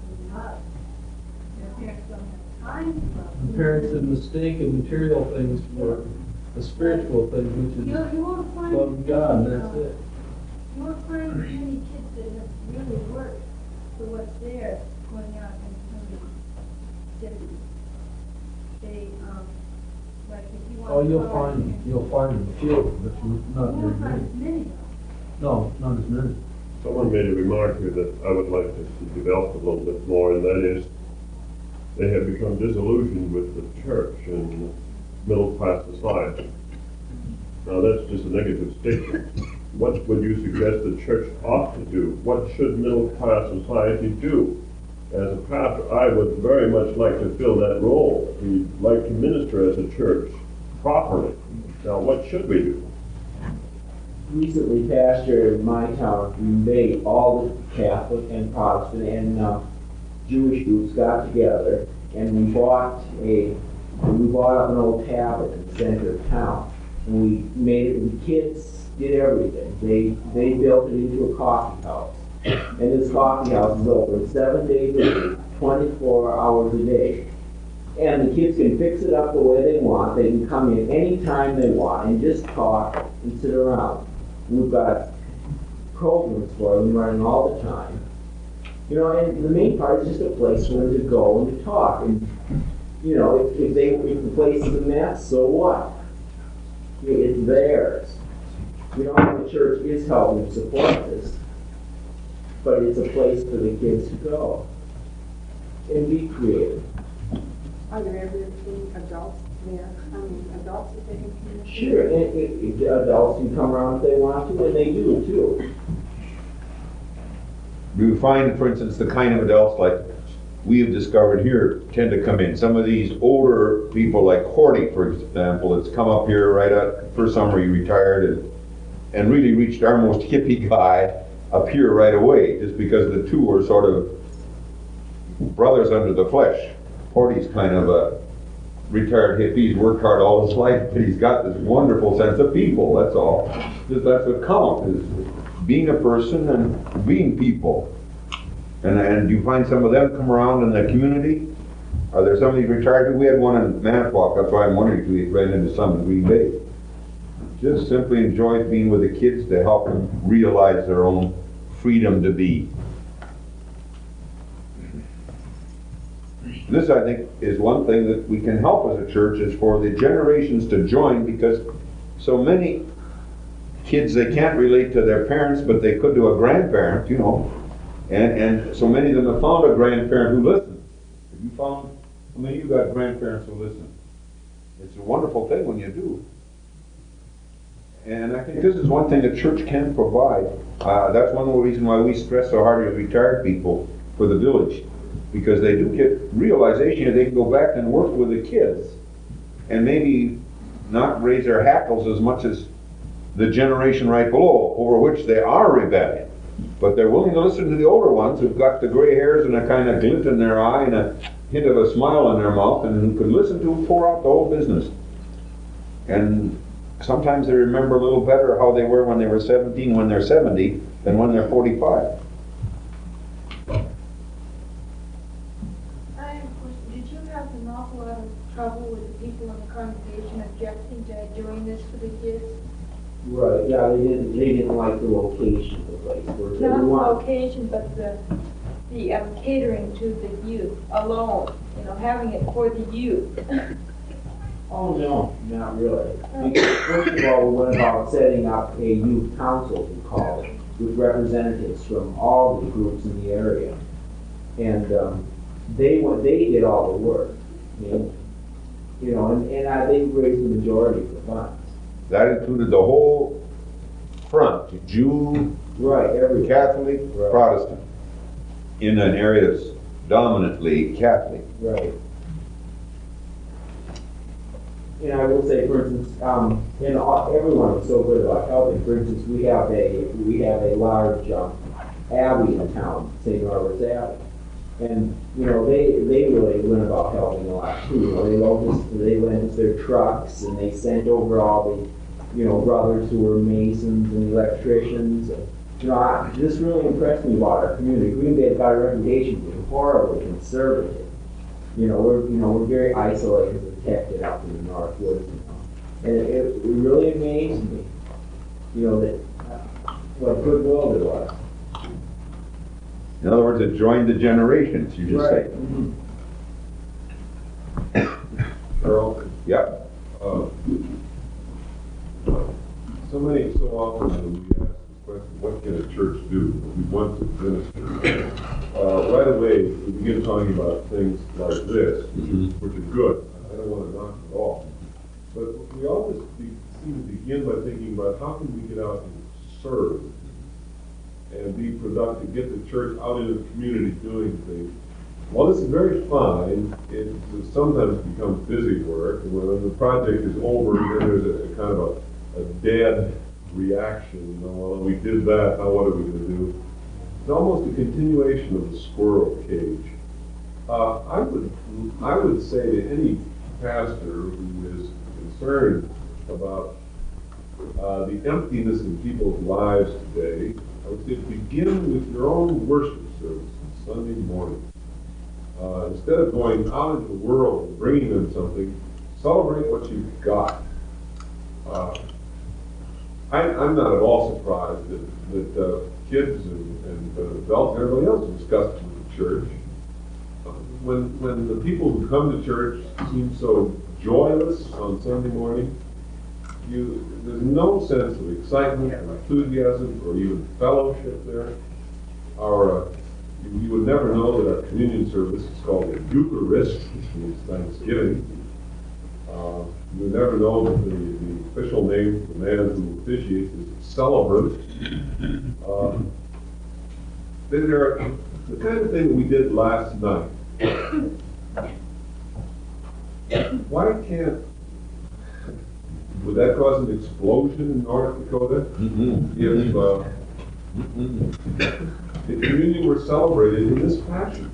Speaker 5: the parents have mistaken material things for a spiritual thing, which
Speaker 9: You,
Speaker 5: is
Speaker 9: you won't find.
Speaker 5: love God, and
Speaker 9: many,
Speaker 5: that's
Speaker 9: uh,
Speaker 5: it.
Speaker 9: You won't find many kids that have really worked for what's there going out in some of these cities. They, um, like if you want.
Speaker 5: Oh, you'll
Speaker 9: to follow-
Speaker 5: find, you'll find a few, but you-
Speaker 9: You
Speaker 5: not
Speaker 9: won't
Speaker 5: very
Speaker 9: find
Speaker 5: many.
Speaker 9: as many though.
Speaker 5: No, not as many.
Speaker 6: Someone made a remark here that I would like to see developed a little bit more, and that is, they have become disillusioned with the church and middle-class society. Now, that's just a negative statement. What would you suggest the church ought to do? What should middle-class society do? As a pastor, I would very much like to fill that role. We'd like to minister as a church properly. Now, what should we do?
Speaker 13: Recently pastored in my town, Green Bay, all the Catholic and Protestant and uh, Jewish groups got together, and we bought a we bought up an old tablet in the center of town, and we made it. The kids did everything. They they built it into a coffee house, and this coffee house is open seven days a week, twenty-four hours a day. And the kids can fix it up the way they want. They can come in anytime they want and just talk and sit around. We've got programs for them running all the time. You know, and the main part is just a place for them to go and to talk. And, you know, if, if they, if the place is a mess, so what? It's theirs. You know, the church is helping support this, but it's a place for the kids to go and be creative.
Speaker 4: Are there ever any adults there? I mean, adults that they can communicate?
Speaker 13: Sure, and it, it, adults can come around if they want to, and they do too.
Speaker 1: You find, for instance, the kind of adults like we have discovered here tend to come in. Some of these older people, like Horty, for example, that's come up here right at first summer he retired and and really reached our most hippie guy up here right away, just because the two were sort of brothers under the flesh. Horty's kind of a retired hippie. He's worked hard all his life, but he's got this wonderful sense of people. That's all. Just that's what counts, is being a person and being people. And and you find some of them come around in the community? Are there some of these retired people? We had one in Manitowoc. That's why I'm wondering if we ran into some in Green Bay. Just simply enjoys being with the kids to help them realize their own freedom to be. This, I think, is one thing that we can help as a church, is for the generations to join, because so many kids, they can't relate to their parents, but they could to a grandparent, you know. And, and so many of them have found a grandparent who listens. Have you found, how many of you got grandparents who listen? It's a wonderful thing when you do. And I think this is one thing the church can provide. Uh, that's one reason why we stress so hard with retired people for the village. Because they do get realization that they can go back and work with the kids and maybe not raise their hackles as much as the generation right below, over which they are rebelling. But they're willing to listen to the older ones who've got the gray hairs and a kind of glint in their eye and a hint of a smile in their mouth, and who can listen to them pour out the whole business. And sometimes they remember a little better how they were when they were seventeen, when they're seventy, than when they're forty-five.
Speaker 10: Did you have an awful lot of trouble with the people in the congregation objecting to doing this for the kids?
Speaker 13: Right, yeah, they didn't, they didn't like the location of the place. Where they
Speaker 10: Not the
Speaker 13: want-
Speaker 10: location, but the, the um, catering to the youth alone, you know, having it for the youth.
Speaker 13: Oh, no, not really. Because first of all, we went about setting up a youth council, we call it, with representatives from all the groups in the area. And um, they went, they did all the work. I mean, you know, and, and I think raised the majority of the funds.
Speaker 1: That included the whole front, Jew,
Speaker 13: Right, every
Speaker 1: Catholic,
Speaker 13: Right.
Speaker 1: Protestant, in an area that's dominantly Catholic.
Speaker 13: Right. And I will say, for instance, um, and all, everyone was so good about helping. For instance, we have a we have a large um, abbey in town, Saint Robert's Abbey, and you know they they really went about helping a lot too. You know, they lent us they lent us their trucks, and they sent over all the you know brothers who were masons and electricians. And, you know, I, this really impressed me about our community. Green Bay has got a reputation for being horribly conservative. You know, we're, you know, we're very isolated, protected out in the North Woods, you know. And it, it really amazed me, you know, that, uh, what goodwill there was.
Speaker 1: In other words, it joined the generations, you just say.
Speaker 13: Mhm.
Speaker 3: Earl,
Speaker 1: Yep.
Speaker 3: uh, so many, so often when we ask this question, what can a church do? We want to minister. Uh, right away, we begin talking about things like this, which is, which is good. I don't want to knock it at all. But we always be, seem to begin by thinking about how can we get out and serve and be productive, get the church out in the community doing things. While this is very fine, it sometimes becomes busy work, and when the project is over, then there's a, a kind of a, a dead reaction, you know, well, we did that, now what are we gonna do? It's almost a continuation of the squirrel cage. Uh, I would, I would say to any pastor who is concerned about uh, the emptiness in people's lives today, I would say begin with your own worship service on Sunday morning. Uh, instead of going out into the world and bringing them something, celebrate what you've got. Uh, I, I'm not at all surprised that, that uh, kids and, and uh, adults and everybody else is disgusted with the church. Uh, when, when the people who come to church seem so joyless on Sunday morning, you, there's no sense of excitement or enthusiasm or even fellowship there. Our uh, You, you would never know that our communion service is called the Eucharist, which means Thanksgiving. Uh, you would never know that the, the official name for the man who officiates is celebrant. Uh, then there are the kind of thing that we did last night. Why can't, would that cause an explosion in North Dakota?
Speaker 1: Mm-hmm.
Speaker 3: If, uh,
Speaker 1: Mm-hmm.
Speaker 3: the communion were celebrated in this fashion?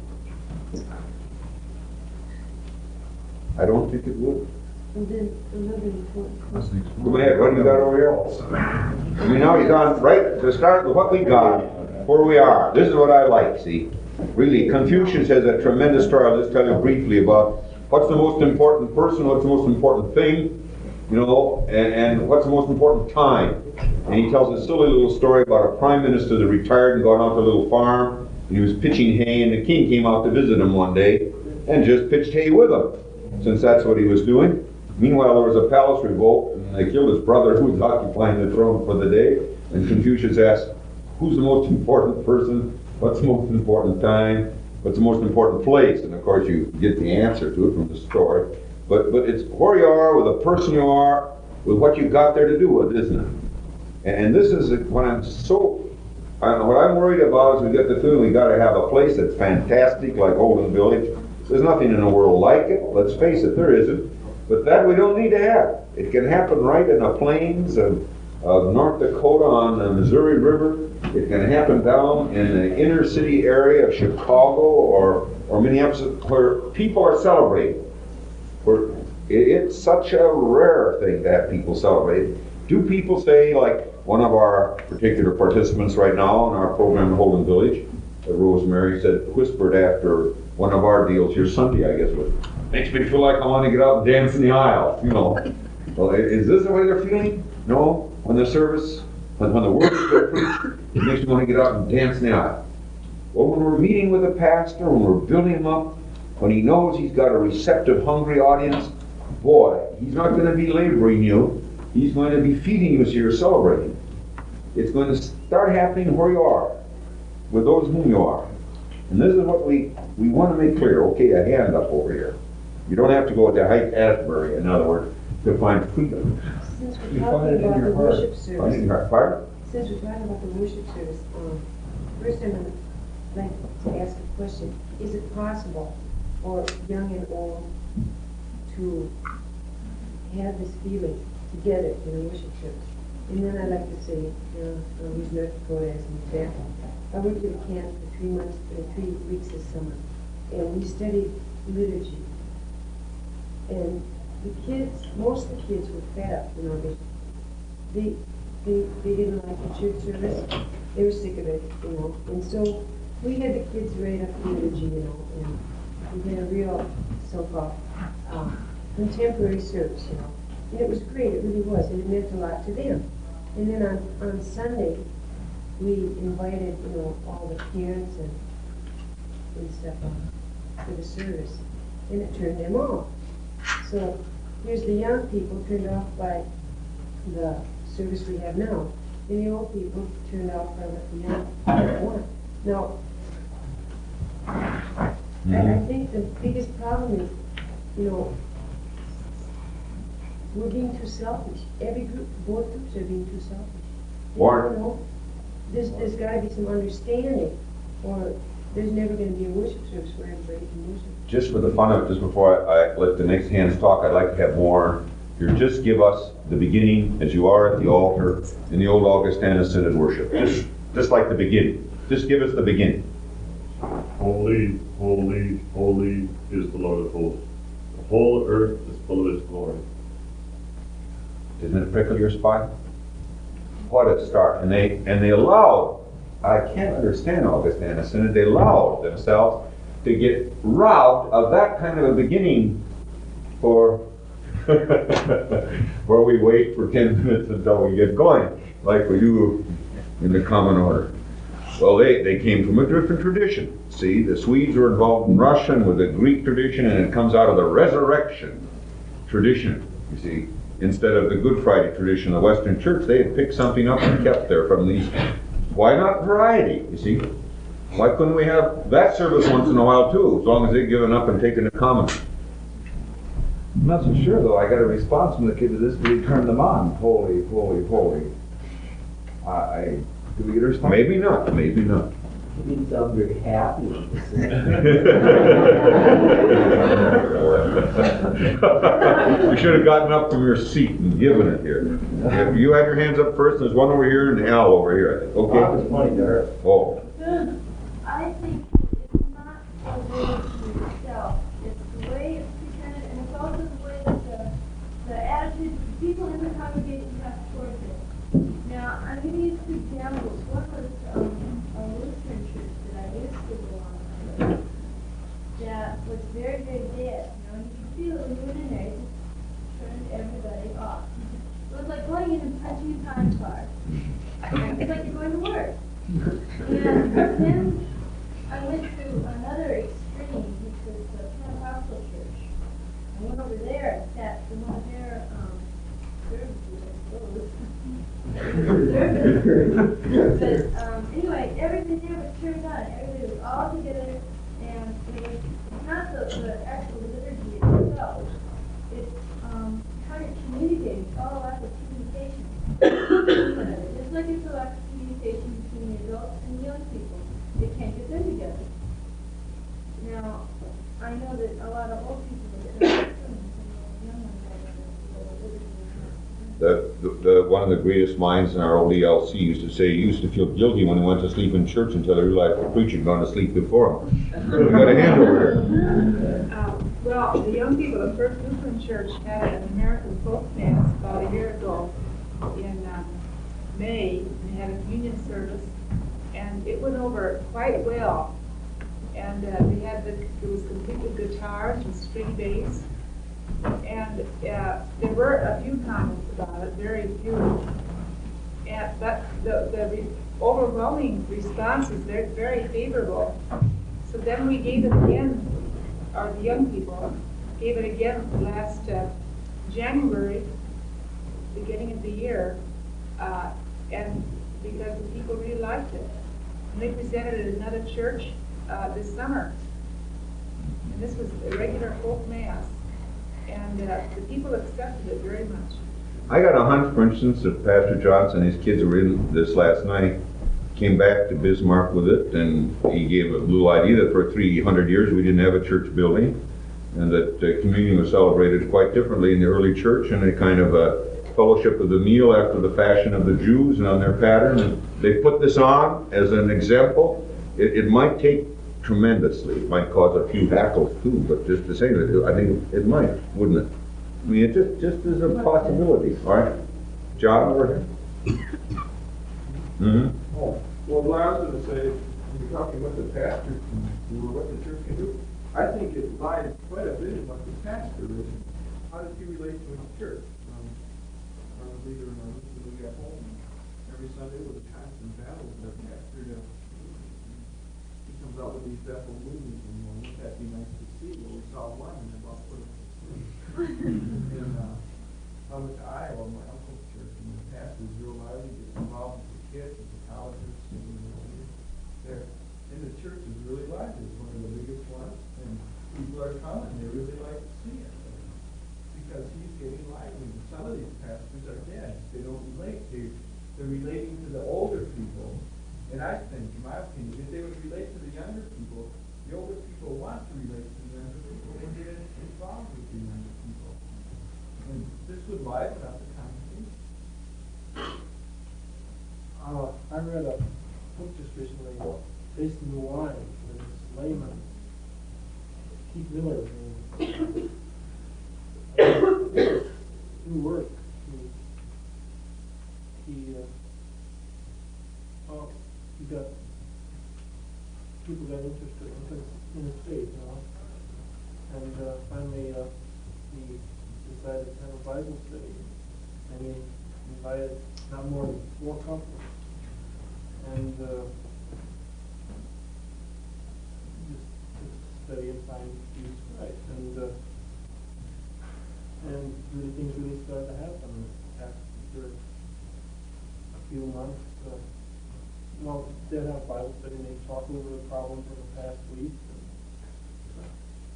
Speaker 1: I don't think it will.
Speaker 4: And then another important question.
Speaker 1: Go ahead, what do you got over here? I mean, now he's on, right, to start with what we got, where we are. This is what I like, see? Really, Confucius has a tremendous story. I'll just tell you briefly about what's the most important person, what's the most important thing, you know, and, and what's the most important time. And he tells a silly little story about a prime minister that retired and gone out to a little farm, and he was pitching hay, and the king came out to visit him one day and just pitched hay with him, since that's what he was doing. Meanwhile, there was a palace revolt, and they killed his brother who was occupying the throne for the day. And Confucius asked, who's the most important person? What's the most important time? What's the most important place? And of course, you get the answer to it from the story. But but it's where you are, with the person you are, with what you got there to do with, isn't it? And, and this is what I'm so, I, what I'm worried about is we get the feeling we got to have a place that's fantastic, like Holden Village. There's nothing in the world like it. Let's face it, there isn't. But that we don't need to have. It can happen right in the plains of, of North Dakota on the Missouri River. It can happen down in the inner city area of Chicago or, or Minneapolis, where people are celebrating. Where it, it's such a rare thing to have people celebrate. Do people say, like one of our particular participants right now in our program in Holden Village, Rosemary, said, whispered after one of our deals here Sunday, I guess it was, makes me feel like I want to get out and dance in the aisle, you know. Well, is this the way they're feeling? No? When the service, when, when the word is preached, it makes me want to get out and dance in the aisle. Well, when we're meeting with a pastor, when we're building him up, when he knows he's got a receptive, hungry audience, boy, he's not going to be laboring you. He's going to be feeding you as you're celebrating. It's going to start happening where you are, with those whom you are. And this is what we, we want to make clear. Okay, a hand up over here. You don't have to go to Haight-Ashbury, in other words, to find freedom.
Speaker 4: Since
Speaker 1: You
Speaker 4: we're
Speaker 1: find it
Speaker 4: talking
Speaker 1: in
Speaker 4: about
Speaker 1: your
Speaker 4: the
Speaker 1: heart.
Speaker 4: worship
Speaker 1: Find it in
Speaker 4: service,
Speaker 1: your heart. Pardon?
Speaker 4: since we're talking about the worship service, um, first I'm gonna like to ask a question. Is it possible for young and old to have this feeling together in a worship service? And then I'd like to say, you know, I'll use North Dakota as an example. I went to the camp for three months, uh, three weeks this summer, and we studied liturgy. And the kids, most of the kids were fed up, you know, they, they, they, they didn't like the church service. They were sick of it, you know. And so we had the kids write up liturgy, you know, and we did a real so-called um, contemporary service, you know. And it was great, it really was, and it meant a lot to them. And then on, on Sunday, we invited, you know, all the parents and, and stuff uh, for the service, and it turned them off. So here's the young people turned off by the service we have now, and the old people turned off by what we have want. Now, I, I think the biggest problem is, you know, we're being too selfish. Every group, both groups are being too selfish.
Speaker 1: Warren?
Speaker 4: You know, there's, there's gotta be some understanding, or there's never gonna be a worship service where everybody can worship.
Speaker 1: Just for the fun of it, just before I, I let the next hands talk, I'd like to have more. You just give us the beginning, as you are at the altar in the old Augustana Synod worship. Just, just like the beginning. Just give us the beginning.
Speaker 6: Holy, holy, holy is the Lord of hosts. The whole earth is full of his glory.
Speaker 1: Doesn't it prickle your spine? What a start. And they, and they allowed, I can't understand Augustana Synod, they allowed themselves to get robbed of that kind of a beginning for where we wait for ten minutes until we get going, like we do in the common order. Well, they, they came from a different tradition. See, the Swedes were involved in Russian with the Greek tradition, and it comes out of the resurrection tradition, you see. Instead of the Good Friday tradition of the Western Church, they had picked something up and kept there from these. Why not variety, you see? Why couldn't we have that service once in a while too, as long as they'd given up and taken it common?
Speaker 8: I'm not so sure though. I got a response from the kid to this, but he turned them on. Holy, holy, holy. I, I do we get a response?
Speaker 1: Maybe not, maybe not.
Speaker 13: You didn't sound very happy with this.
Speaker 1: You should have gotten up from your seat and given it here. If you had your hands up first, there's one over here and Al over here, I think. Okay?
Speaker 13: I was pointing to her.
Speaker 1: Oh.
Speaker 9: I think it's not the way to yourself, it's the way it's presented, and it's also the way that the, the attitude people in the congregation have towards it. Now, I'm going to use two examples. One was um, a Lutheran church that I used to belong to that was very, very dead. You know, you could feel it when you went in there, it just turned everybody off. It was like going in and punching a time card. It's like you're going to work. And then I went to another extreme, which was the Pentecostal church. I went over there and sat in one of their um, services, I suppose. But um, anyway, everything there was turned on. Everybody was all together, and it was not the, the actual liturgy itself. It's um, how you're communicating. It's all a lack of communication. Just like it's a lack of communication between the adults and the young people. They can't get them together. Now, I know that a lot of old people are young ones
Speaker 1: The, the, the, one of the greatest minds in our old E L C used to say he used to feel guilty when he went to sleep in church until he realized the preacher had gone to sleep before him. We got a hand over here.
Speaker 10: Um, well, the young people of First Lutheran Church had an American folk dance about a year ago in um, May, and they had a communion service, and it went over quite well. And uh, they had the, it was complete with guitars and string bass. And uh, there were a few comments about it, very few. And, but the, the re overwhelming response is very, very favorable. So then we gave it again, or the young people gave it again last uh, January, beginning of the year, uh, and because the people really liked it. And they presented it at another church uh, this summer. And this was a regular folk mass. And uh, the people accepted it very much.
Speaker 1: I got a hunch, for instance, that Pastor Johnson and his kids were in this last night, came back to Bismarck with it, and he gave a little idea that for three hundred years we didn't have a church building, and that uh, communion was celebrated quite differently in the early church, and a kind of a fellowship of the meal after the fashion of the Jews and on their pattern. And they put this on as an example. It, it might take tremendously. It might cause a few hackles too, but just to say that, I think it might, wouldn't it? I mean, it just, just is a possibility. All right? John over here. Mm-hmm.
Speaker 11: Oh, well, what I was going to say, you're talking with the pastor, what the church can do. I think it lies quite a bit in what the pastor is. How does he relate to his church? Um, our leader and our leader at home, every Sunday was a constant battle with the pastor. To, he comes out with these Bethel movies, and well, wouldn't that be nice to see? Well, we saw one, and about put him to sleep. And uh, I went to Iowa, my uncle's church, and the pastor is real lively, gets involved with the kids, with the colleges, and you know, there. And the church is really lively. It's one of the biggest ones, and people are coming. They really like to see it because he's getting lively. Some of these pastors are dead. They don't relate. They, they're relating to the older people. And I think, in my opinion, if they would relate to the younger people, the older people want to relate to the younger people and get involved with the younger people. And this would liven up the conversation.
Speaker 12: Uh, I read a book just recently, Tasting the Wine, with this layman, Keith Miller, and through work, he, he, uh, oh, he got, people got interested in his faith, you know, and uh, finally uh, he decided to have a Bible study, and he invited not more than four couples, and uh, study and find Jesus Christ, and uh, and really things really started to happen after a few months. Uh, well, they'd have Bible study and they'd talk over the problems of the past week, and, uh,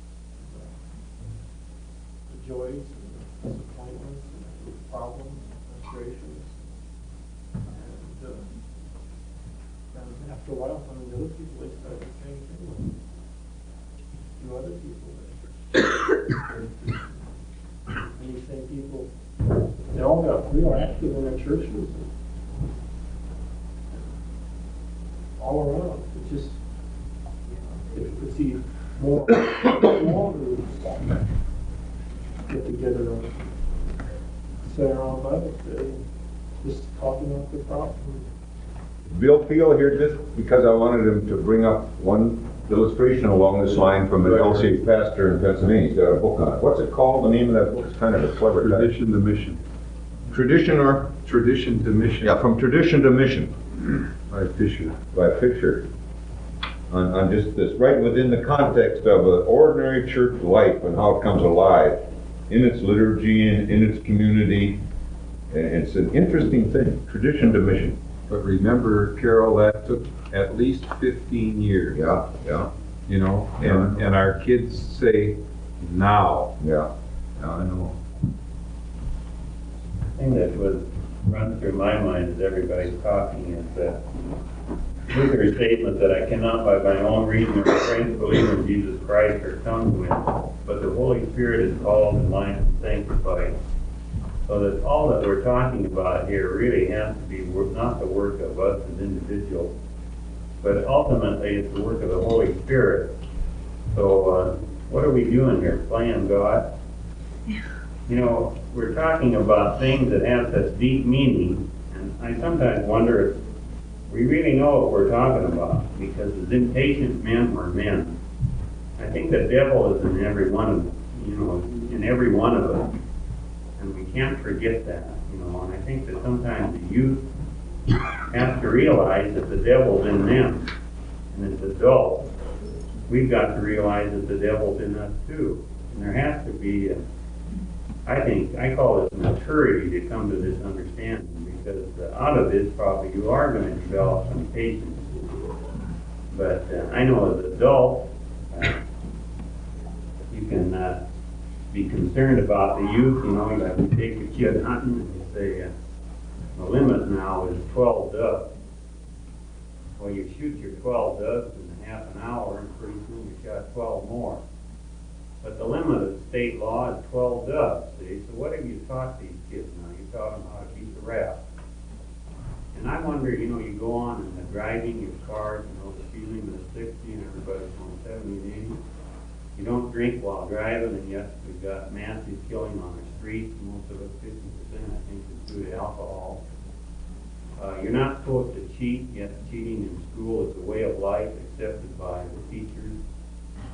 Speaker 12: the joys and the disappointments and the problems and frustrations, and, uh, and after a while, some of the other people they started saying things. To other people. And these same people, they all got real active in their churches. All around. It's just, if you could see more, more groups get together and sit around Bible study, just talking about their problems.
Speaker 1: Bill Peel here, just because I wanted him to bring up one illustration along this line from an L C A pastor in Pennsylvania. He's got a book on it. What's it called? The name of that book is kind of a clever title.
Speaker 3: Tradition to mission.
Speaker 1: Tradition or?
Speaker 3: Tradition to mission.
Speaker 1: Yeah, from tradition to mission.
Speaker 3: By Fisher.
Speaker 1: By Fisher. On, on just this, right within the context of an ordinary church life and how it comes alive in its liturgy and in its community. And it's an interesting thing, tradition to mission.
Speaker 3: But remember, Carol, that took at least fifteen years.
Speaker 1: Yeah, yeah.
Speaker 3: You know, and, and our kids say, now.
Speaker 1: Yeah.
Speaker 3: Now I know.
Speaker 14: The thing that would run through my mind as everybody's talking is that Luther's statement that I cannot by my own reason or strength believe in Jesus Christ or come to him, but the Holy Spirit is called and life and sanctified. So that all that we're talking about here really has to be work, not the work of us as individuals, but ultimately it's the work of the Holy Spirit. So uh, what are we doing here? Playing God? You know, we're talking about things that have such deep meaning, and I sometimes wonder if we really know what we're talking about, because as impatient men were men. I think the devil is in every one of, you know, in every one of us. And we can't forget that, you know, and I think that sometimes the youth have to realize that the devil's in them. And as adults, we've got to realize that the devil's in us too. And there has to be, a, I think, I call it maturity to come to this understanding, because uh, out of this probably you are going to develop some patience. But uh, I know as adults, uh, you can uh, be concerned about the youth. You know, you have to take a kid hunting and you say, uh, the limit now is twelve doves. Well, you shoot your twelve doves in half an hour and pretty soon you've got twelve more. But the limit of state law is twelve doves, see? So what have you taught these kids now? You're taught them how to keep the rap. And I wonder, you know, you go on and the driving your cars, you know, the speed limit is sixty and everybody's going seventy and eighty. You don't drink while driving, and yet we've got massive killing on the streets. Most of it, fifty percent, I think, is due to alcohol. Uh, you're not supposed to cheat, yet cheating in school is a way of life accepted by the teachers.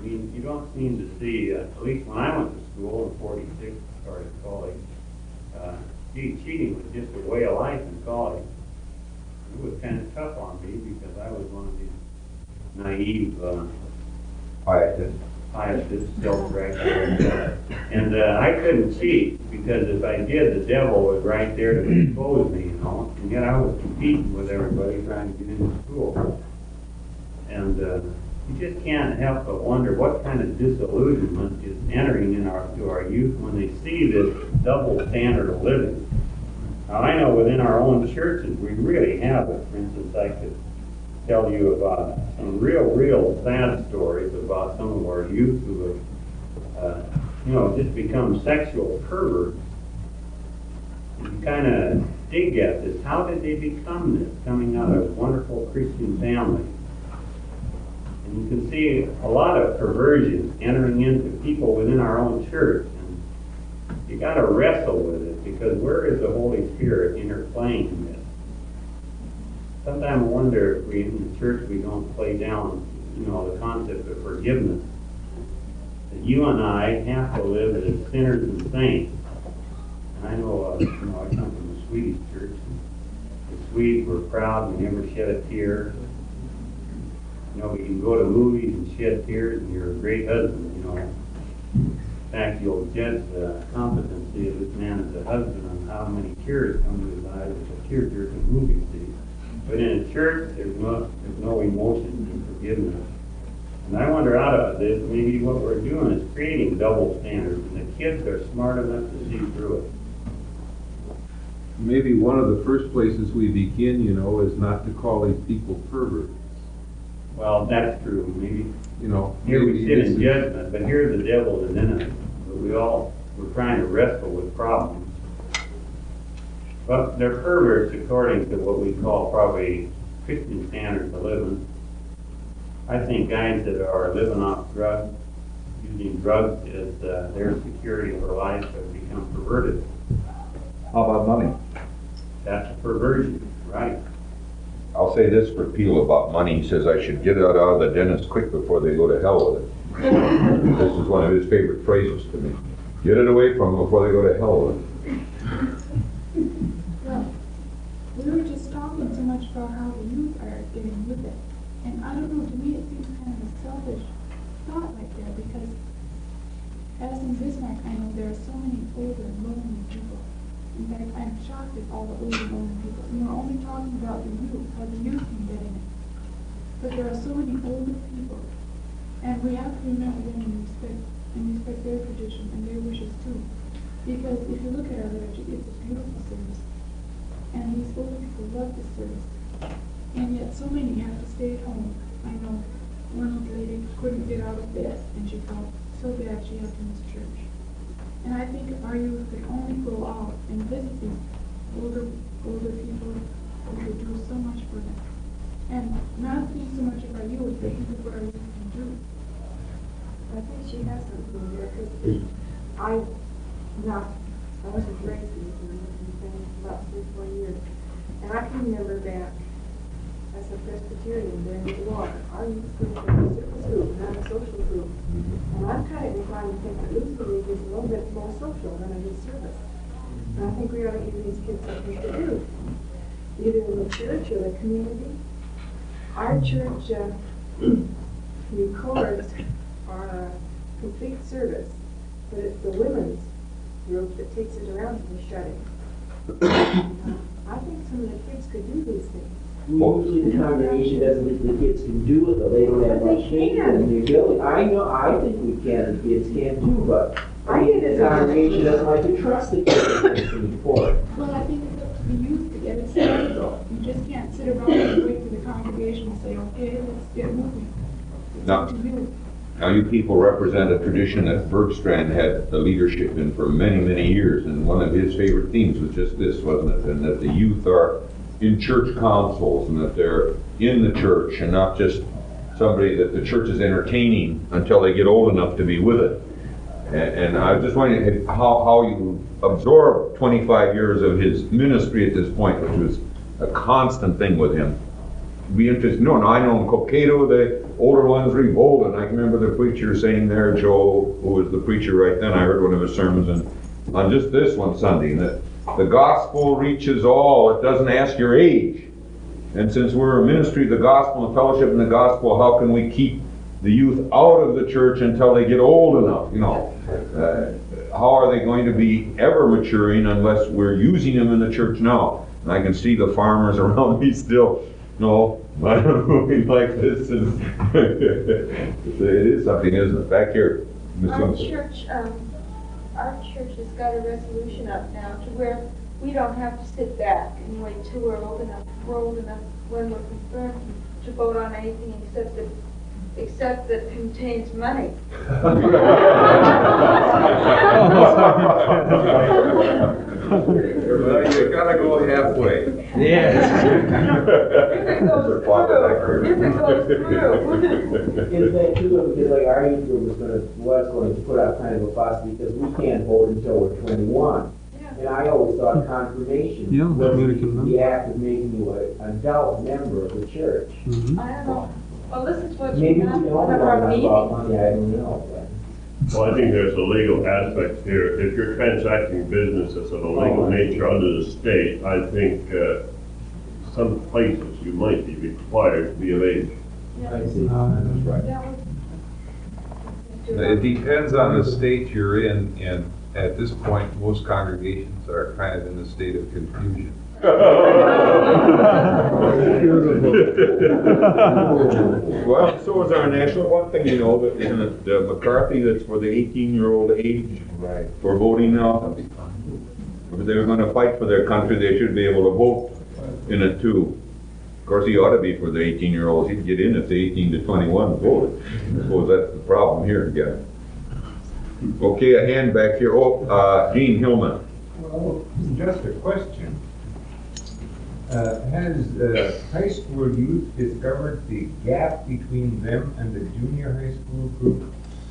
Speaker 14: I mean, you don't seem to see, uh, at least when I went to school in forty-six, started college, uh, gee, cheating was just a way of life in college. It was kind of tough on me because I was one of these naive, uh,
Speaker 8: Piety.
Speaker 14: pious, self-righteous. And uh, I couldn't cheat because if I did, the devil was right there to expose me, you know. And yet I was competing with everybody trying to get into school. And uh, you just can't help but wonder what kind of disillusionment is entering in our to our youth when they see this double standard of living. Now I know within our own churches we really have it. For instance, I could tell you about some real, real sad stories about some of our youth who have, uh, you know, just become sexual perverts. And you kind of dig at this. How did they become this, coming out of wonderful Christian families? And you can see a lot of perversion entering into people within our own church. And you got to wrestle with it because where is the Holy Spirit interplaying in this? Sometimes I wonder if we in the church we don't play down, you know, the concept of forgiveness. That you and I have to live as sinners and saints. And I know, uh, you know, I come from a Swedish church. The Swedes were proud. We never shed a tear. You know, we can go to movies and shed tears, and you're a great husband. You know, in fact, you'll judge the competency of this man as a husband on how many tears come to his eyes at a tear-jerking movie scene. But in a church, there's no, there's no emotion and forgiveness. And I wonder out of this, maybe what we're doing is creating double standards, and the kids are smart enough to see through it.
Speaker 3: Maybe one of the first places we begin, you know, is not to call these people perverts.
Speaker 14: Well, that's true. Maybe,
Speaker 3: You know,
Speaker 14: here we
Speaker 3: maybe
Speaker 14: sit
Speaker 3: this
Speaker 14: in
Speaker 3: is-
Speaker 14: judgment, but here the devil is in us. But we all, we're trying to wrestle with problems. But they're perverts according to what we call probably Christian standards of living. I think guys that are living off drugs, using drugs as uh, their security of their life have become perverted.
Speaker 8: How about money?
Speaker 14: That's a perversion, right?
Speaker 1: I'll say this for Peel about money. He says I should get it out of the dentist quick before they go to hell with it. This is one of his favorite phrases to me. Get it away from them before they go to hell with it.
Speaker 15: Well, we were just talking so much about how the youth are getting with it. And I don't know, to me it seems kind of a selfish thought right there because as in Bismarck, I know there are so many older, lonely people. In fact, I'm shocked at all the older, lonely people. And we're only talking about the youth, how the youth can get in it. But there are so many older people. And we have to remember them and respect, and respect their tradition and their wishes too. Because if you look at our liturgy, it's a beautiful service. And these older people love this service. And yet so many have to stay at home. I know one old lady couldn't get out of bed and she felt so bad she had to miss church. And I think if our youth could only go out and visit these older older people, we could do so much for them. And not think so much of our youth, but think of what our youth can do.
Speaker 4: I think she has something there, because I, not, I wasn't raised in this, and I've been about three, four years. And I can remember back as a Presbyterian during the war, our youth group was a service group, not a social group. And I'm kind of inclined to think that Lutheran League is a little bit more social than a youth service. And I think we ought to give these kids something to do, either in the church or the community. Our church uh, records our complete service, but it's the women's group that takes it around to the shutting. I think some of the kids could do these things.
Speaker 13: Usually the congregation doesn't think the kids can do it, or they don't have
Speaker 4: But they
Speaker 13: much faith
Speaker 4: can.
Speaker 13: in the ability. I know, I think we can, the kids can too, but
Speaker 4: I think
Speaker 13: the
Speaker 4: it's-
Speaker 13: congregation doesn't like to trust the kids for it.
Speaker 15: Well, I think it's up to the youth to get it started though. You just can't sit around and wait for the congregation to say, okay, let's get moving. It's
Speaker 1: No.
Speaker 15: up to you.
Speaker 1: Now, you people represent a tradition that Bergstrand had the leadership in for many, many years, and one of his favorite themes was just this, wasn't it? And that the youth are in church councils, and that they're in the church, and not just somebody that the church is entertaining until they get old enough to be with it. And, and I was just wondering how, how you absorb twenty-five years of his ministry at this point, which was a constant thing with him. be interested. No, no, I know in Cokato, the older ones revolt, and I can remember the preacher saying there, Joe, who was the preacher right then, I heard one of his sermons, and on just this one Sunday, that the gospel reaches all, it doesn't ask your age. And since we're a ministry of the gospel and fellowship in the gospel, how can we keep the youth out of the church until they get old enough, you know? Uh, how are they going to be ever maturing unless we're using them in the church now? And I can see the farmers around me still, no, I don't know, like this, and it is something, isn't it? Back here, Miss
Speaker 10: Our
Speaker 1: Winston.
Speaker 10: church, um, our church has got a resolution up now to where we don't have to sit back and wait till we're old enough, we're old enough when we're confirmed to vote on anything except that, except that contains money.
Speaker 1: Well, you gotta go halfway.
Speaker 13: Yes.
Speaker 10: If it goes through, if it goes through.
Speaker 13: In fact, too, because like our youth group was gonna, was going to put out kind of a fuss because we can't vote until we're twenty-one. And I always thought confirmation
Speaker 2: Yeah,
Speaker 13: was
Speaker 2: American
Speaker 13: the, the act of making you an adult member of the church.
Speaker 10: I don't know. Well, this is what
Speaker 13: Maybe
Speaker 10: you
Speaker 13: we
Speaker 10: have
Speaker 13: don't
Speaker 10: at
Speaker 13: know
Speaker 10: one of
Speaker 13: enough
Speaker 10: our
Speaker 13: about
Speaker 10: meetings.
Speaker 13: money, I don't know. but-
Speaker 6: Well, I think there's a legal aspect here. If you're transacting business that's of a legal nature under the state, I think, uh, some places you might be required to be of age.
Speaker 13: I see.
Speaker 8: That's right.
Speaker 10: That was-
Speaker 16: It depends on the state you're in, and at this point, most congregations are kind of in a state of confusion.
Speaker 1: Well, so is our national, one thing you know, that isn't it uh, McCarthy, that's for the eighteen-year-old age
Speaker 8: Right.
Speaker 1: for voting now? If they were gonna fight for their country, they should be able to vote in it too. Of course, he ought to be for the eighteen-year-olds, he'd get in if the eighteen to twenty-one voted. I suppose that's the problem here again. Okay, a hand back here, oh, uh, Gene Hillman.
Speaker 17: Well, just a question. Uh, has uh, high school youth discovered the gap between them and the junior high school group?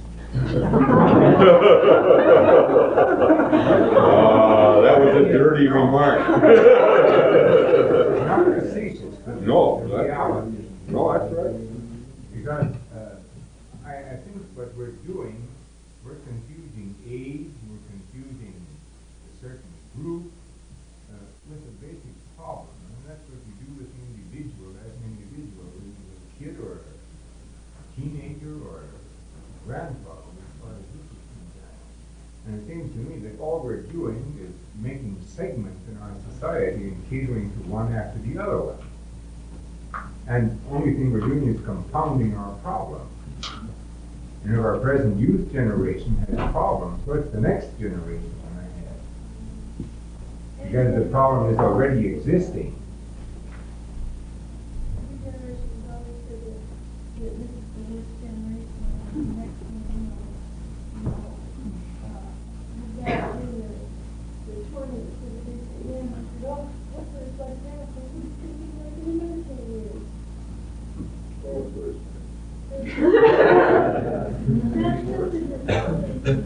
Speaker 1: Uh, that was a dirty remark.
Speaker 17: Not facetious, but
Speaker 1: No,
Speaker 17: the
Speaker 1: that's
Speaker 17: reality.
Speaker 1: No, that's right.
Speaker 17: Because uh, I, I think what we're doing, we're confusing age, we're confusing a certain group uh, with a basic problem. And that's what we do with an individual, as an individual, whether it's a kid or a teenager or a grandfather, as far as this is concerned. And it seems to me that all we're doing is making segments in our society and catering to one after the other one. And the only thing we're doing is compounding our problem. And if our present youth generation has problems, what's the next generation going to have? Because the problem is already existing.
Speaker 9: Every generation is always said that, that this is the next generation, and the next one, you know, you know, uh, you've got to do the, the twenty, so that they say, yeah, and I said, oh, what's it like that, so who's thinking like in another ten years? That's something that's always.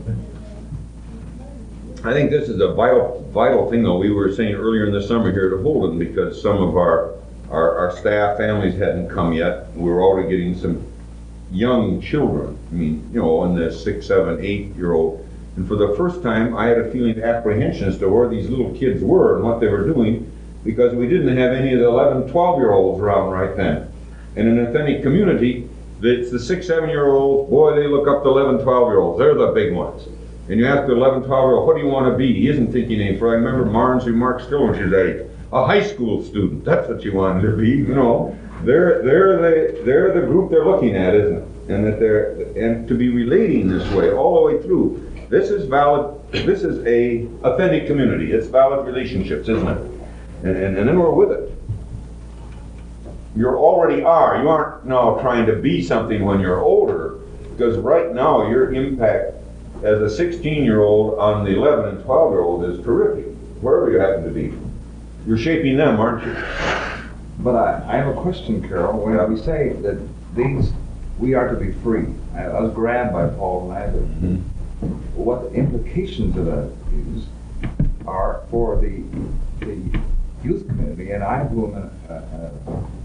Speaker 1: I think this is a vital, vital thing, though. We were saying earlier in the summer here to Holden, because some of our, our, our staff families hadn't come yet. We were already getting some young children. I mean, you know, in the six, seven, eight-year-old. And for the first time, I had a feeling of apprehension as to where these little kids were and what they were doing, because we didn't have any of the eleven, twelve-year-olds around right then. And in any community, it's the six, seven-year-olds, boy, they look up to eleven, twelve-year-olds. They're the big ones. And you ask the eleven, twelve-year-old, what do you want to be? He isn't thinking any further. I remember Marnes remarked still when she was that age, a high school student. That's what you wanted to be, you know. They're, they're, the, they're the group they're looking at, isn't it? And that they're, and to be relating this way all the way through. This is valid, this is a authentic community. It's valid relationships, isn't it? And, and, and then we're with it. You already are. You aren't now trying to be something when you're older, because right now your impact as a sixteen-year-old on the eleven and twelve-year-old is terrific, wherever you happen to be. You're shaping them, aren't you?
Speaker 8: But I, I have a question, Carol. When we say that these, we are to be free, I, I was grabbed by Paul Mather. Mm-hmm. What the implications of that is are for the the youth community, and I who am a, a,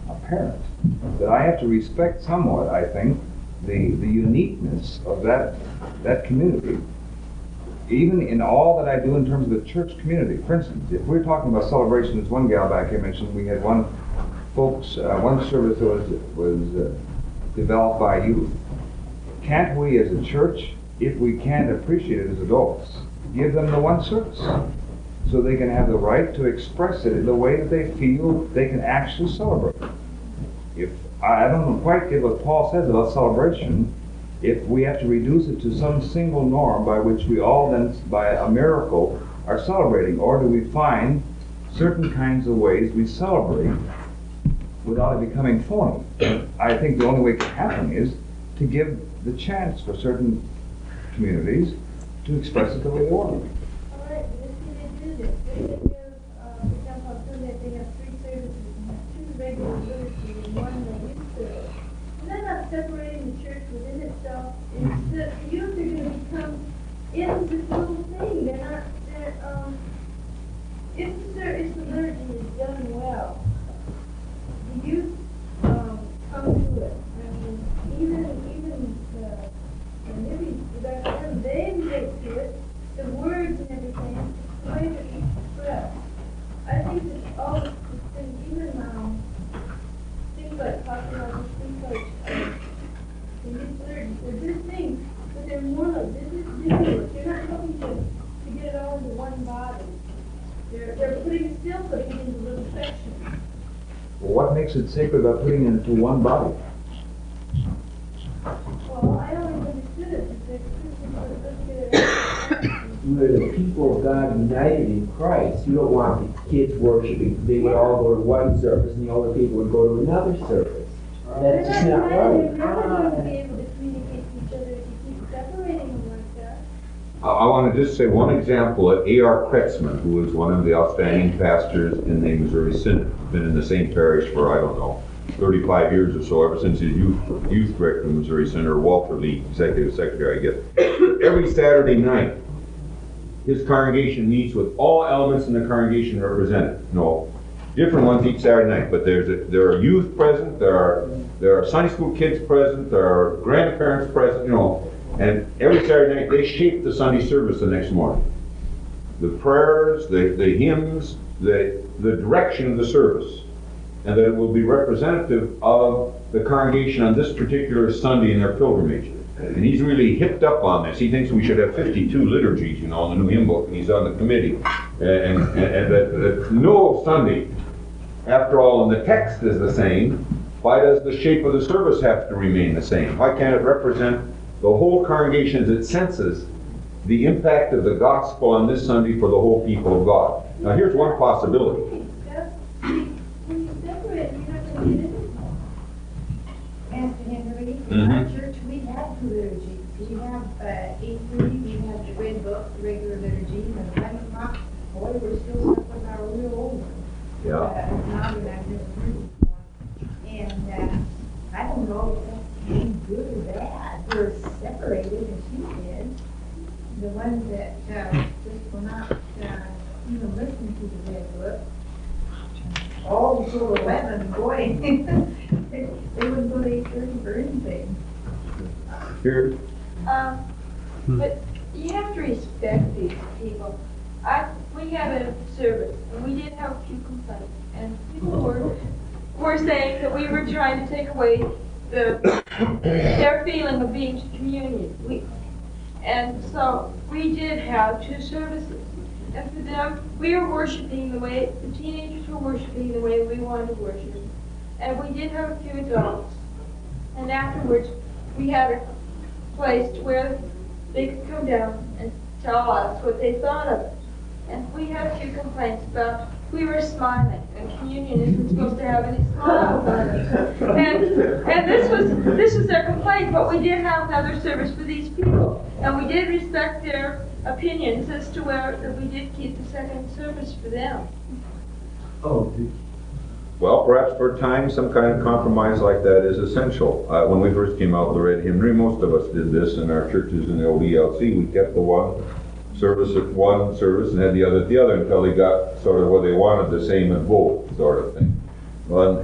Speaker 8: a parent, that I have to respect somewhat, I think, the, the uniqueness of that, that community. Even in all that I do in terms of the church community. For instance, if we're talking about celebrations, one gal back here mentioned we had one folks, uh, one service that was, was uh, developed by youth. Can't we as a church, if we can't appreciate it as adults, give them the one service so they can have the right to express it in the way that they feel they can actually celebrate? If I don't quite get what Paul says about celebration, if we have to reduce it to some single norm by which we all then, by a miracle, are celebrating, or do we find certain kinds of ways we celebrate without it becoming phony? I think the only way it can happen is to give the chance for certain communities to express it the way they want.
Speaker 9: All right, but let's see they do this. They they give, uh, for example, on Sunday, they have three services, and have two regular services, and one they youth service. And they're not separating the church within itself. It's the the youth are gonna become in this little thing. They're not, they're, um, if the service, the liturgy is done well, the youth, um, come to it. I mean, even, even, uh, and maybe back then, they relate to it, the words and everything, the way that it's expressed. I think that all of these things, even, um, things like copyright, things like, uh, the youth liturgy, they're good things, but they're more like, this is different. They're not helping to, to get it all into one body. They're, they're putting, still putting it into little sections.
Speaker 8: Well, what makes it sacred about putting it into one body?
Speaker 9: Well, I always understood it, that they're Christians, but let's get it.
Speaker 13: We're the people of God united in Christ. You don't want the kids worshiping. They would all go to one service and the older people would go to another service. That's just not
Speaker 9: They're
Speaker 13: right.
Speaker 9: never going to be able to communicate to each other if you keep separating them like that.
Speaker 16: I, I want to just say one example of A R Kretzmann, who is one of the outstanding pastors in the Missouri Synod. Been in the same parish for, I don't know, thirty-five years or so, ever since his youth, youth director in Missouri Synod, or Walter Lee, executive secretary, I guess. Every Saturday night, his congregation meets with all elements in the congregation represented. No, different ones each Saturday night, but there's a, there are youth present, there are there are Sunday school kids present, there are grandparents present, you know, and every Saturday night they shape the Sunday service the next morning. The prayers, the, the hymns, the, the direction of the service, and that it will be representative of the congregation on this particular Sunday in their pilgrimage. And he's really hipped up on this. He thinks we should have fifty-two liturgies, you know, in the new hymn book, and he's on the committee. And, and, and that, that no Sunday, after all, and the text is the same, why does the shape of the service have to remain the same? Why can't it represent the whole congregation as it senses the impact of the gospel on this Sunday for the whole people of God? Now here's one possibility.
Speaker 9: That's, when you separate, you're not going to get it.
Speaker 4: Pastor Henry, in
Speaker 16: Mhm.
Speaker 4: our church, we have two liturgies. We have, uh, eight thirty, we have the red book, the regular liturgy, and eleven o'clock, boy, we're still stuck with our real old one.
Speaker 16: Yeah.
Speaker 4: Uh, now that I've never heard before. And, uh, I don't know if that's any good or bad. We're separated, as you did. The ones that, uh, just will not, uh, even listen to the red book. All until eleven, boy, they, they wouldn't go to eight thirty for anything.
Speaker 16: Here,
Speaker 10: Um, but you have to respect these people. I, we had a service, and we did have a few complaints, and people were, were saying that we were trying to take away the, their feeling of being to communion. We, and so, we did have two services. And for them, we were worshiping the way, the teenagers were worshiping the way we wanted to worship. And we did have a few adults. And afterwards, we had a place where they could come down and tell us what they thought of it. And we had a few complaints about, we were smiling, and communion isn't supposed to have any smiles on it. And, and this was, this was their complaint, but we did have another service for these people. And we did respect their opinions as to where that we did keep the second service for them.
Speaker 8: Oh,
Speaker 16: well, perhaps for a time, some kind of compromise like that is essential. Uh, when we first came out with the Red Hymnary, most of us did this in our churches in the old E L C. We kept the one service at one service and had the other at the other until they got sort of what they wanted, the same in both, sort of thing. Well, and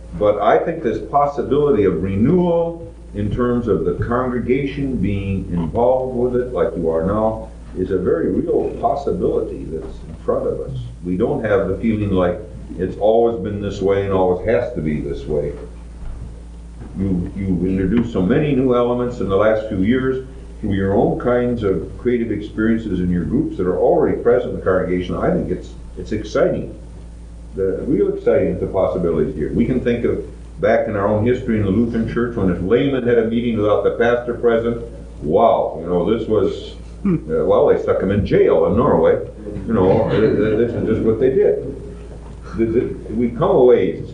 Speaker 16: But I think this possibility of renewal in terms of the congregation being involved with it like you are now is a very real possibility that's in front of us. We don't have the feeling like it's always been this way and always has to be this way. You, you've introduced so many new elements in the last few years through your own kinds of creative experiences in your groups that are already present in the congregation. I think it's it's exciting. The real exciting, the possibilities here. We can think of back in our own history in the Lutheran Church when if laymen had a meeting without the pastor present, wow, you know, this was, uh, well, they stuck him in jail in Norway. You know, uh, this is just what they did. We come a ways.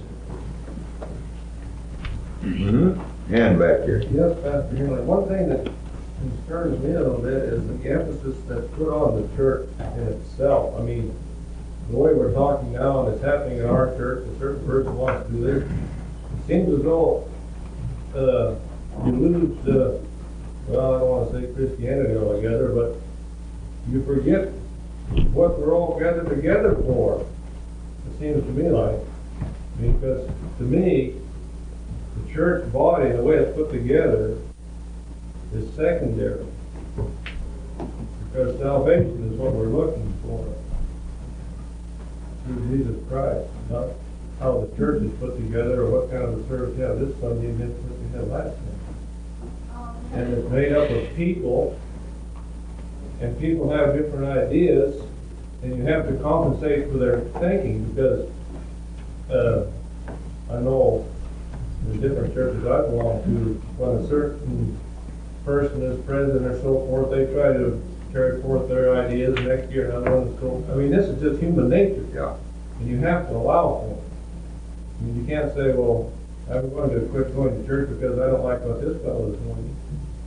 Speaker 16: Mm-hmm. Hand back here.
Speaker 5: Yes, Pastor Henley. One thing that concerns me a little bit is the emphasis that's put on the church in itself. I mean, the way we're talking now, and it's happening in our church, a certain person wants to do this. It seems as though uh, you lose the, well, I don't want to say Christianity altogether, but you forget what we're all gathered together for. It seems to me like, because to me, the church body, the way it's put together, is secondary. Because salvation is what we're looking for through Jesus Christ, not how the church is put together or what kind of a service you have this Sunday and this Sunday you had last Sunday. And it's made up of people, and people have different ideas, and you have to compensate for their thinking because uh, I know in different churches I belong to, when a certain person is president or so forth, they try to carry forth their ideas. Next year another one is going. I mean, this is just human nature.
Speaker 16: Yeah.
Speaker 5: And you have to allow for it. I mean, you can't say, well, I'm going to quit going to church because I don't like what this fellow is doing.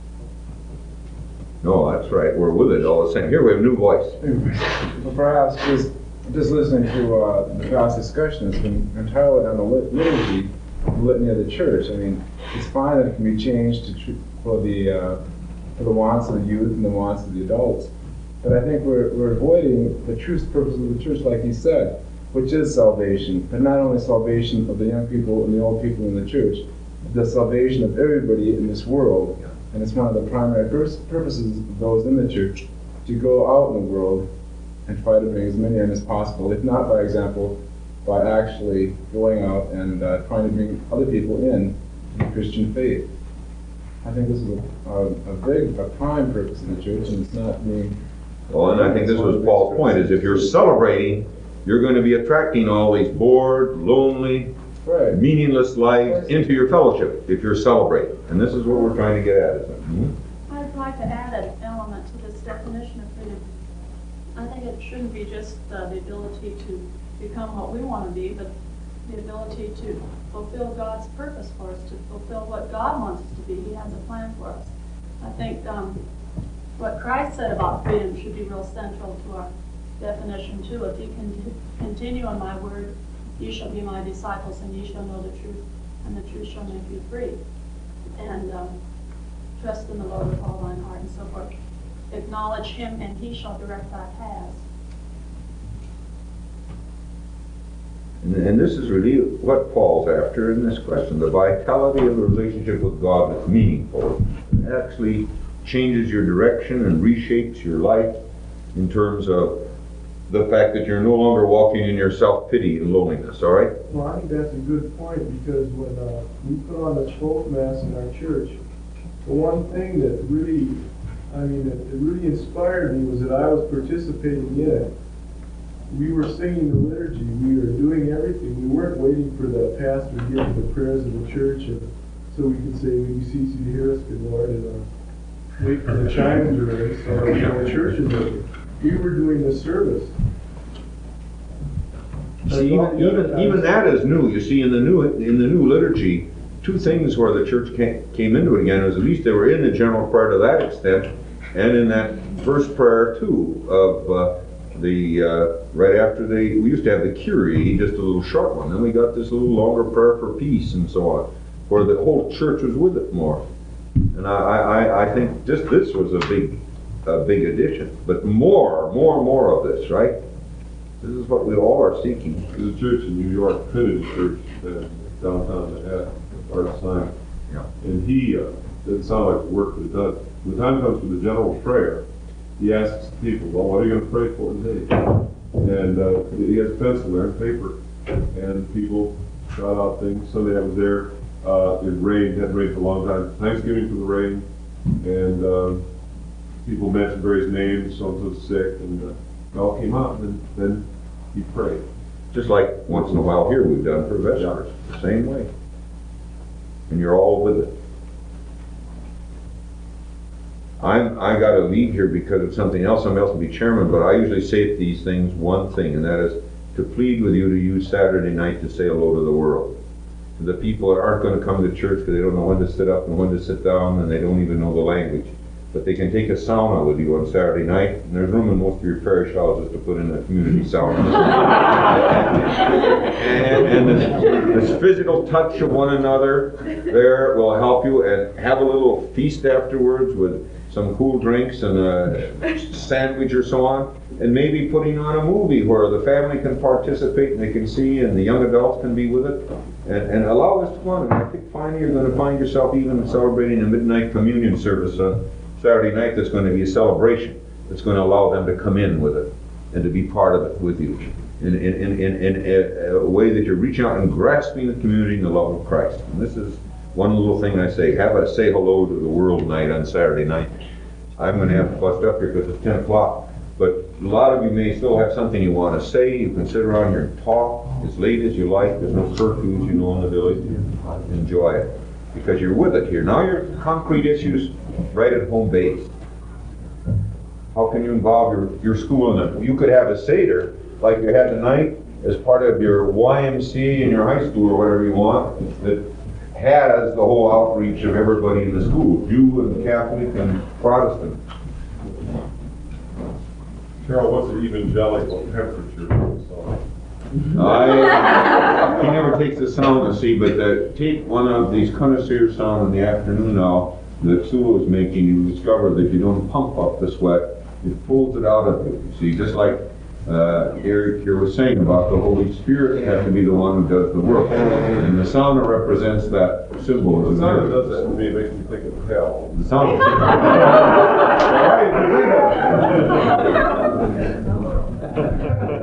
Speaker 16: No, that's right. We're with it all the same. Here we have a new voice.
Speaker 18: Well, perhaps just just listening to uh, the past discussion has been entirely on the lit- liturgy, the litany of the church. I mean, it's fine that it can be changed to tr- for the uh, for the wants of the youth and the wants of the adults, but I think we're we're avoiding the true purpose of the church, like you said, which is salvation, but not only salvation of the young people and the old people in the church, the salvation of everybody in this world. And it's one of the primary pur- purposes of those in the church to go out in the world and try to bring as many in as possible, if not by example, by actually going out and uh, trying to bring other people in to the Christian faith. I think this is a, a, a big, a prime purpose of the church, and it's not being...
Speaker 16: Well, and I think this was Paul's point, is if you're celebrating, you're going to be attracting all these bored, lonely,
Speaker 18: right.
Speaker 16: meaningless lives into your fellowship if you're celebrating. And this is what we're trying to get at, isn't it? Mm-hmm.
Speaker 19: I'd like to add an element to this definition of freedom. I think it shouldn't be just uh, the ability to become what we want to be, but the ability to fulfill God's purpose for us, to fulfill what God wants us to be. He has a plan for us. I think um, what Christ said about freedom should be real central to our definition too. If you can continue on my word, you shall be my disciples, and ye shall know the truth, and the truth shall make you free. And um, trust in the Lord with all thine heart, and so forth. Acknowledge him, and he shall direct thy paths.
Speaker 16: And, and this is really what Paul's after in this question, the vitality of the relationship with God that's meaningful. It actually changes your direction and reshapes your life in terms of the fact that you're no longer walking in your self-pity and loneliness, all right?
Speaker 5: Well, I think that's a good point, because when uh, we put on the folk mass in our church, the one thing that really, I mean, that it really inspired me was that I was participating in it. We were singing the liturgy, we were doing everything. We weren't waiting for the pastor to give the prayers of the church, and so we could say, "We beseech you to hear us, good Lord," and uh, wait for the chimes to ring, so you know, the church is open. We were doing the service.
Speaker 16: You see, even, even, even that is new. You see, in the new in the new liturgy, two things where the church came, came into it again was at least they were in the general prayer to that extent, and in that first prayer too of uh, the uh, right after the we used to have the Kyrie, just a little short one. Then we got this little longer prayer for peace and so on, where the whole church was with it more. And I I, I think just this was a big a big addition, but more more and more of this, right? This is what we all are seeking.
Speaker 3: The church in New York, Trinity Church, uh, downtown Manhattan, Art Simon.
Speaker 16: Yeah.
Speaker 3: And he, uh, doesn't sound like work, but it does. When the time comes for the general prayer, he asks people, well, what are you gonna pray for today? And, uh, he has a pencil there and paper, and people shout out things. Sunday I was there, uh, it rained, hadn't rained for a long time, Thanksgiving for the rain, and, um, people mentioned various names, so-and-so's sick, and, uh, it all came out, and then he prayed.
Speaker 16: Just like once in a while here we've done for Vespers, the same way. And you're all with it. I'm, I got to leave here because of something else, somebody else will be chairman, but I usually say at these things one thing, and that is to plead with you to use Saturday night to say hello to the world. To the people that aren't going to come to church because they don't know when to sit up and when to sit down, and they don't even know the language. But they can take a sauna with you on Saturday night, and there's room in most of your parish houses to put in a community sauna. and and this, this physical touch of one another there will help you, and have a little feast afterwards with some cool drinks and a sandwich or so on, and maybe putting on a movie where the family can participate and they can see, and the young adults can be with it, and, and allow this to go on. And I think finally you're going to find yourself even celebrating a midnight communion service on Saturday night that's going to be a celebration that's going to allow them to come in with it and to be part of it with you in, in, in, in, in a, a way that you're reaching out and grasping the community and the love of Christ. And this is one little thing I say, have a say hello to the world night on Saturday night. I'm going to have to bust up here because it's ten o'clock, but a lot of you may still have something you want to say. You can sit around here and talk as late as you like. There's no curfews, you know, in the village. Enjoy it because you're with it here. Now your concrete issues right at home base. How can you involve your, your school in it? You could have a Seder like you had tonight as part of your Y M C A in your high school or whatever you want that has the whole outreach of everybody in the school, Jew and Catholic and Protestant.
Speaker 3: Carol, what's the evangelical temperature?
Speaker 16: I, he never takes the sound to see, but the, take one of these connoisseur sound in the afternoon now that Sue is making, you discover that you don't pump up the sweat, it pulls it out of you. You see, just like uh, Eric here was saying about the Holy Spirit has to be the one who does the work. And the sauna represents that symbolism.
Speaker 3: The sauna does that to me, it makes me think of hell.
Speaker 16: The sauna.
Speaker 3: Why did you do that?